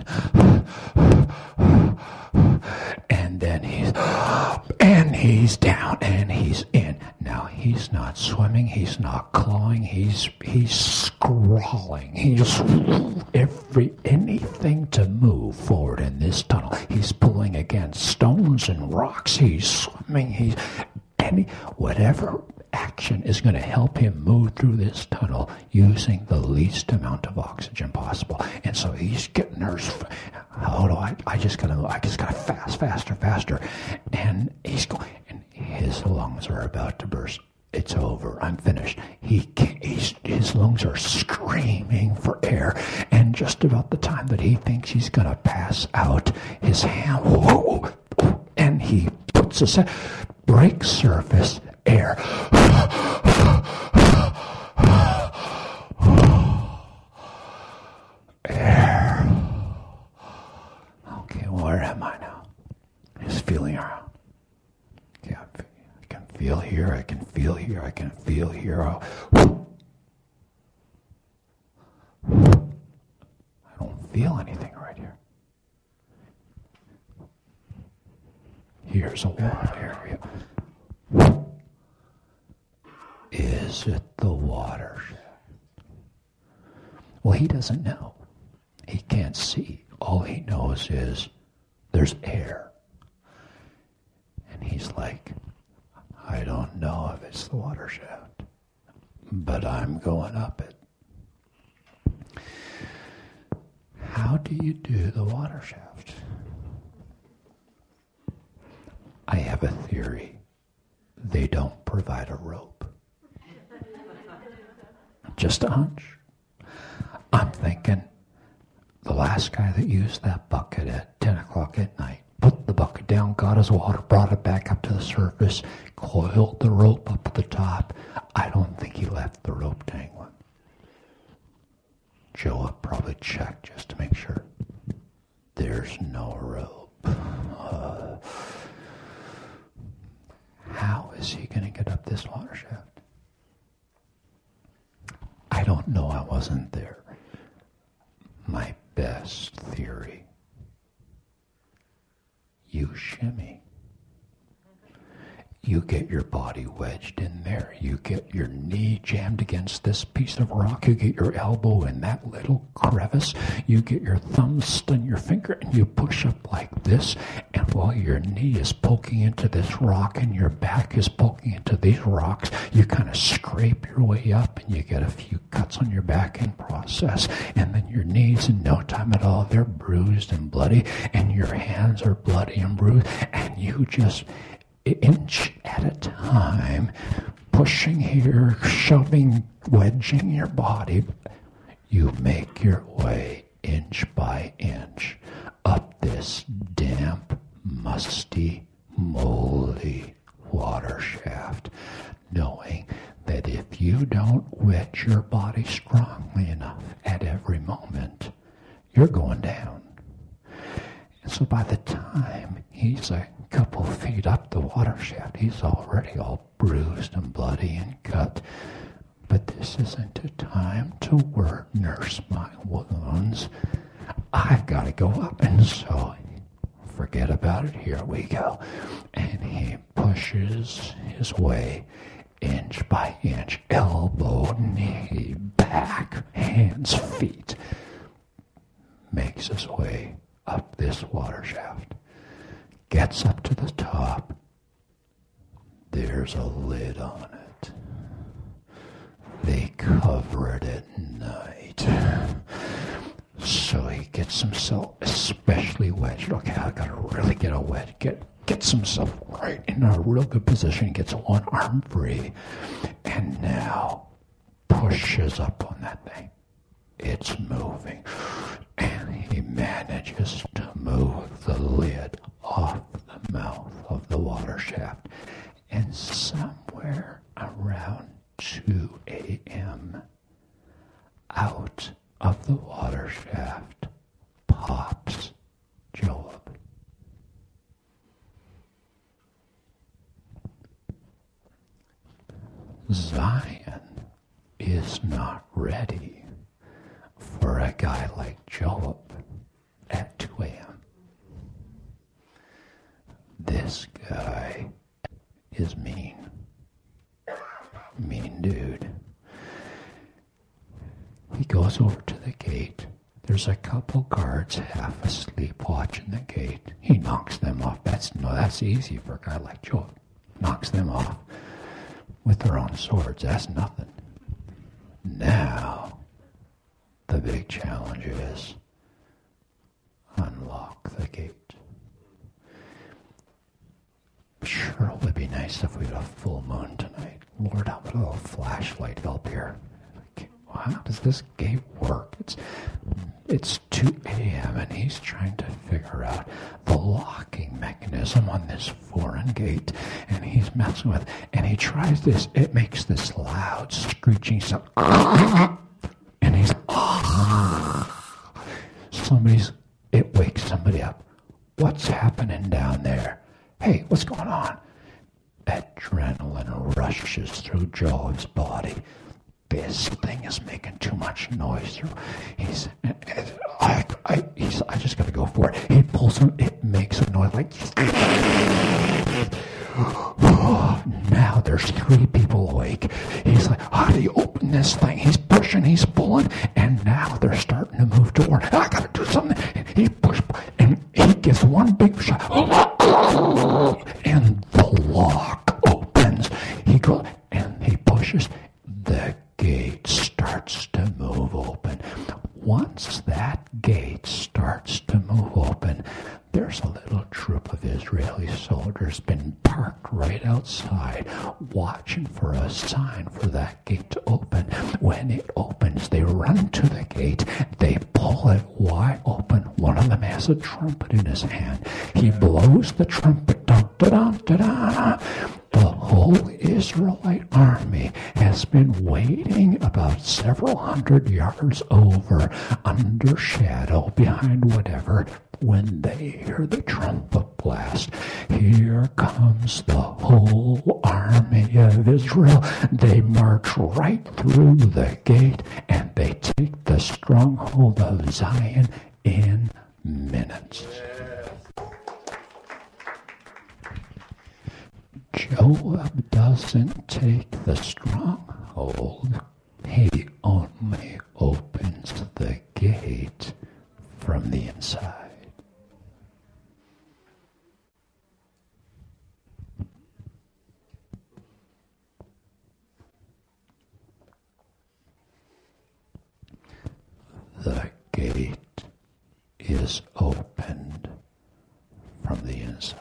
And then he's, and he's down, and he's in. Now he's not swimming, he's not clawing, he's he's scrawling. He's every anything to move forward in this tunnel. He's pulling against stones and rocks. He's swimming. He's any whatever action is going to help him move through this tunnel using the least amount of oxygen possible. And so he's getting nervous. How do I? I just gotta. I just gotta fast, faster, faster. And he's going. And his lungs are about to burst. It's over. I'm finished. He can't, he's, his lungs are screaming for air. And just about the time that he thinks he's gonna pass out, his hand, whoa, and he puts a brake surface air. Air. Okay, where am I now? Just feeling around. Okay, I can feel here, I can feel here, I can feel here. Oh. I don't feel anything right here. Here's a water area. Is it the watershed? Well, he doesn't know. He can't see. All he knows is there's air. And he's like, I don't know if it's the water shaft, but I'm going up it. How do you do the water shaft? I have a theory. They don't provide a rope. Just a hunch. I'm thinking the last guy that used that bucket at ten o'clock at night put the bucket down, got his water, brought it back up to the surface, coiled the rope up at the top. I don't think he left the rope dangling. Joe probably checked just to make sure. There's no rope. Uh, how is he going to get up this water shaft? I don't know. I wasn't there. My best theory. You shimmy. You get your body wedged in there. You get your knee jammed against this piece of rock. You get your elbow in that little crevice. You get your thumb stuck in your finger, and you push up like this. And while your knee is poking into this rock and your back is poking into these rocks, you kind of scrape your way up, and you get a few cuts on your back in process. And then your knees, in no time at all, they're bruised and bloody, and your hands are bloody and bruised, and you just, inch at a time, pushing here, shoving, wedging your body, you make your way inch by inch up this damp, musty, moldy water shaft, knowing that if you don't wedge your body strongly enough at every moment, you're going down. And so by the time he's a couple feet up the water shaft, he's already all bruised and bloody and cut. But this isn't a time to work, nurse my wounds. I've got to go up. And so, forget about it, here we go. And he pushes his way inch by inch, elbow, knee, back, hands, feet, makes his way up this water shaft, gets up to the top. There's a lid on it. They cover it at night. So he gets himself especially wedged. Okay, I gotta really get a wedge. Get gets himself right in a real good position. Gets one arm free, and now pushes up on that thing. It's moving, and he manages to move the lid off the mouth of the water shaft. And somewhere around two a.m., out of the water shaft pops Joab. Zion is not ready for a guy like Joab at two a.m. This guy is mean. Mean dude. He goes over to the gate. There's a couple guards half asleep watching the gate. He knocks them off. That's no, that's easy for a guy like Joab. Knocks them off with their own swords. That's nothing. Now, the big challenge is unlock the gate. Sure, it would be nice if we had a full moon tonight. Lord, how about a little flashlight help here? How does this gate work? It's it's two a.m. and he's trying to figure out the locking mechanism on this foreign gate, and he's messing with, and he tries this. It makes this loud screeching sound, and he's somebody's. It wakes somebody up. What's happening down there? Hey, what's going on? Adrenaline rushes through Joab's body. This thing is making too much noise. He's, I, I, he's, I just got to go for it. He pulls him. It makes a noise like. Now there's three people awake. He's like, how do you open this thing? He's pushing, he's pulling, and now they're starting to move toward. I got to do something. He pushes, and he gives one big shot, and the lock opens. He goes, and he pushes. The gate starts to move open. Once that gate starts to move open, there's a little troop of Israeli soldiers been parked right outside, watching for a sign for that gate to open. When it opens, they run to the gate. They pull it wide open. One of them has a trumpet in his hand. He blows the trumpet. Dun, da, dun, da, da. The whole Israelite army has been waiting about several hundred yards over, under shadow, behind whatever. When they hear the trumpet blast, here comes the whole army of Israel. They march right through the gate, and they take the stronghold of Zion in minutes. Joab doesn't take the stronghold. He only opens the gate from the inside. The gate is opened from the inside.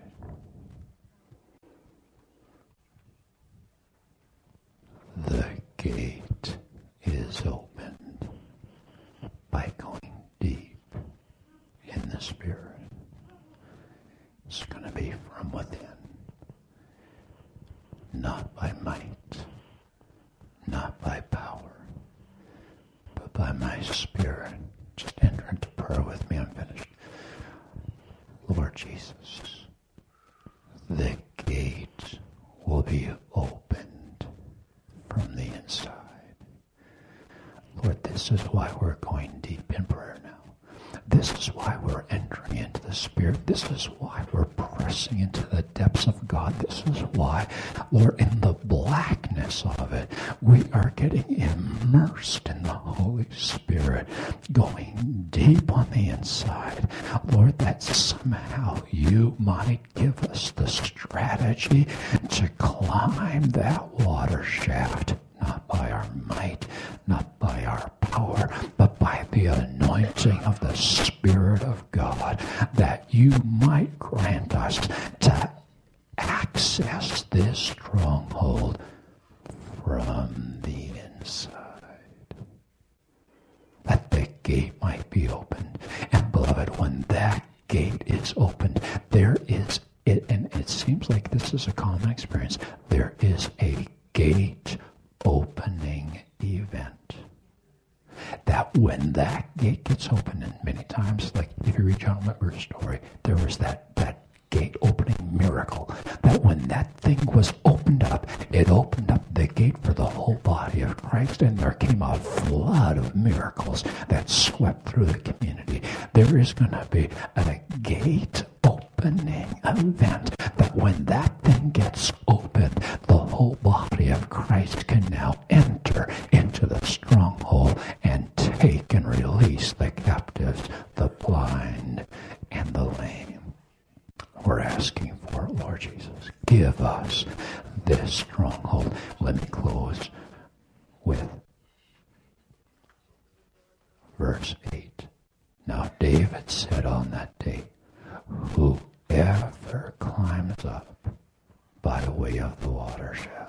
The gate is opened by going deep in the Spirit. It's going to be from within, not by might, not by power, but by my Spirit. Just enter into prayer with me. I'm finished. Lord Jesus, the gate will be opened from the inside. Lord, this is why we're going deep in prayer now. This is why we're entering into the Spirit. This is why we're pressing into the depths of God. This is why, Lord, in the blackness of it, we are getting immersed in the Holy Spirit, going deep on the inside. Lord, that somehow you might give us the strategy to climb that water shaft, not by our might, not by our power, but by the anointing of the Spirit of God, that you might grant us to access this stronghold from the inside. That the gate might be opened. And beloved, when that gate is opened, there is, it, and it seems like this is a common experience, there is a gate opening event. That when that gate gets open, and many times, like if you read John Wimber's story, there was that, that gate opening miracle. That when that thing was opened up, it opened up the gate for the whole body of Christ, and there came a flood of miracles that swept through the community. There is going to be a gate opening event that when that thing gets opened, the whole body of Christ can now enter into the stronghold and take and release the captives, the blind, and the lame. We're asking for it, Lord Jesus. Give us this stronghold. Let me close with verse eight. Now David said on that day, whoever climbs up by the way of the water shaft.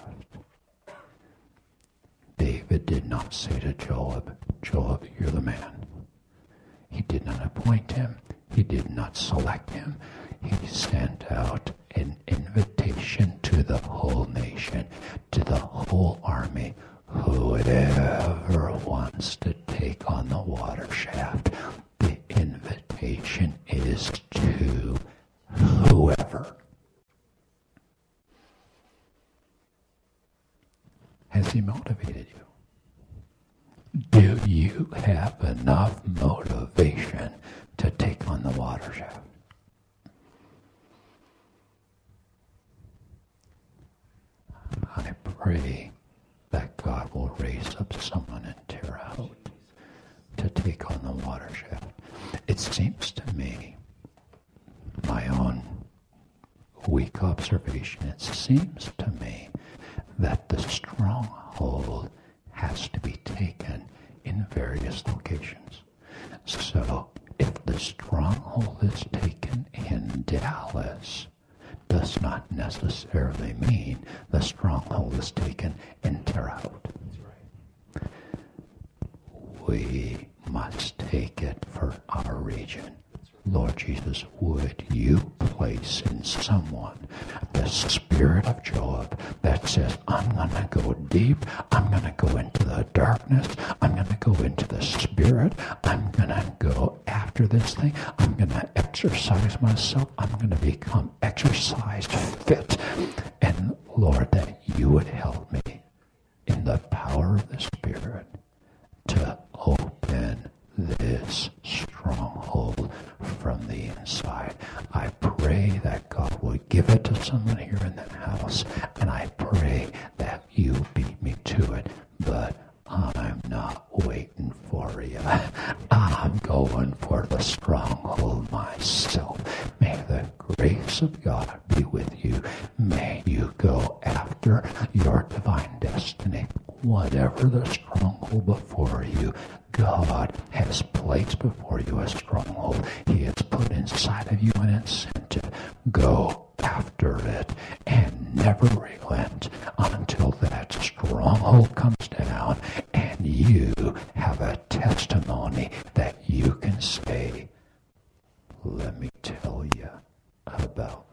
David did not say to Joab, Joab, you're the man. He did not appoint him. He did not select him. He sent out an invitation to the whole nation, to the whole army. Whoever wants to take on the water shaft, the invitation is to whoever. Has he motivated you? Do you have enough motivation to take on the water shaft? I pray that God will raise up someone in Terre Haute to take on the water shaft. It seems to me, my own weak observation, it seems to me that the stronghold has to be taken in various locations. So if the stronghold is taken in Dallas, does not necessarily mean the stronghold is taken in Terre Haute. That's right. We must take it for our region. Lord Jesus, would you place in someone the spirit of Joab that says, I'm going to go deep, I'm going to go into the darkness, I'm going to go into the spirit, I'm going to go after this thing, I'm going to exercise myself, I'm going to become exercised fit. And Lord, that you would help me in the power of the Spirit to open this stronghold from the inside. I pray that God would give give it to someone here in the house, and I pray that you beat me to it, but I'm not waiting for you. I'm going for the stronghold myself. May the grace of God be with you. May you go after your divine destiny. Whatever the stronghold before you, God has placed before you a stronghold. He has put inside of you an incentive. Go after it and never relent until that stronghold comes down and you have a testimony that you can say, let me tell you about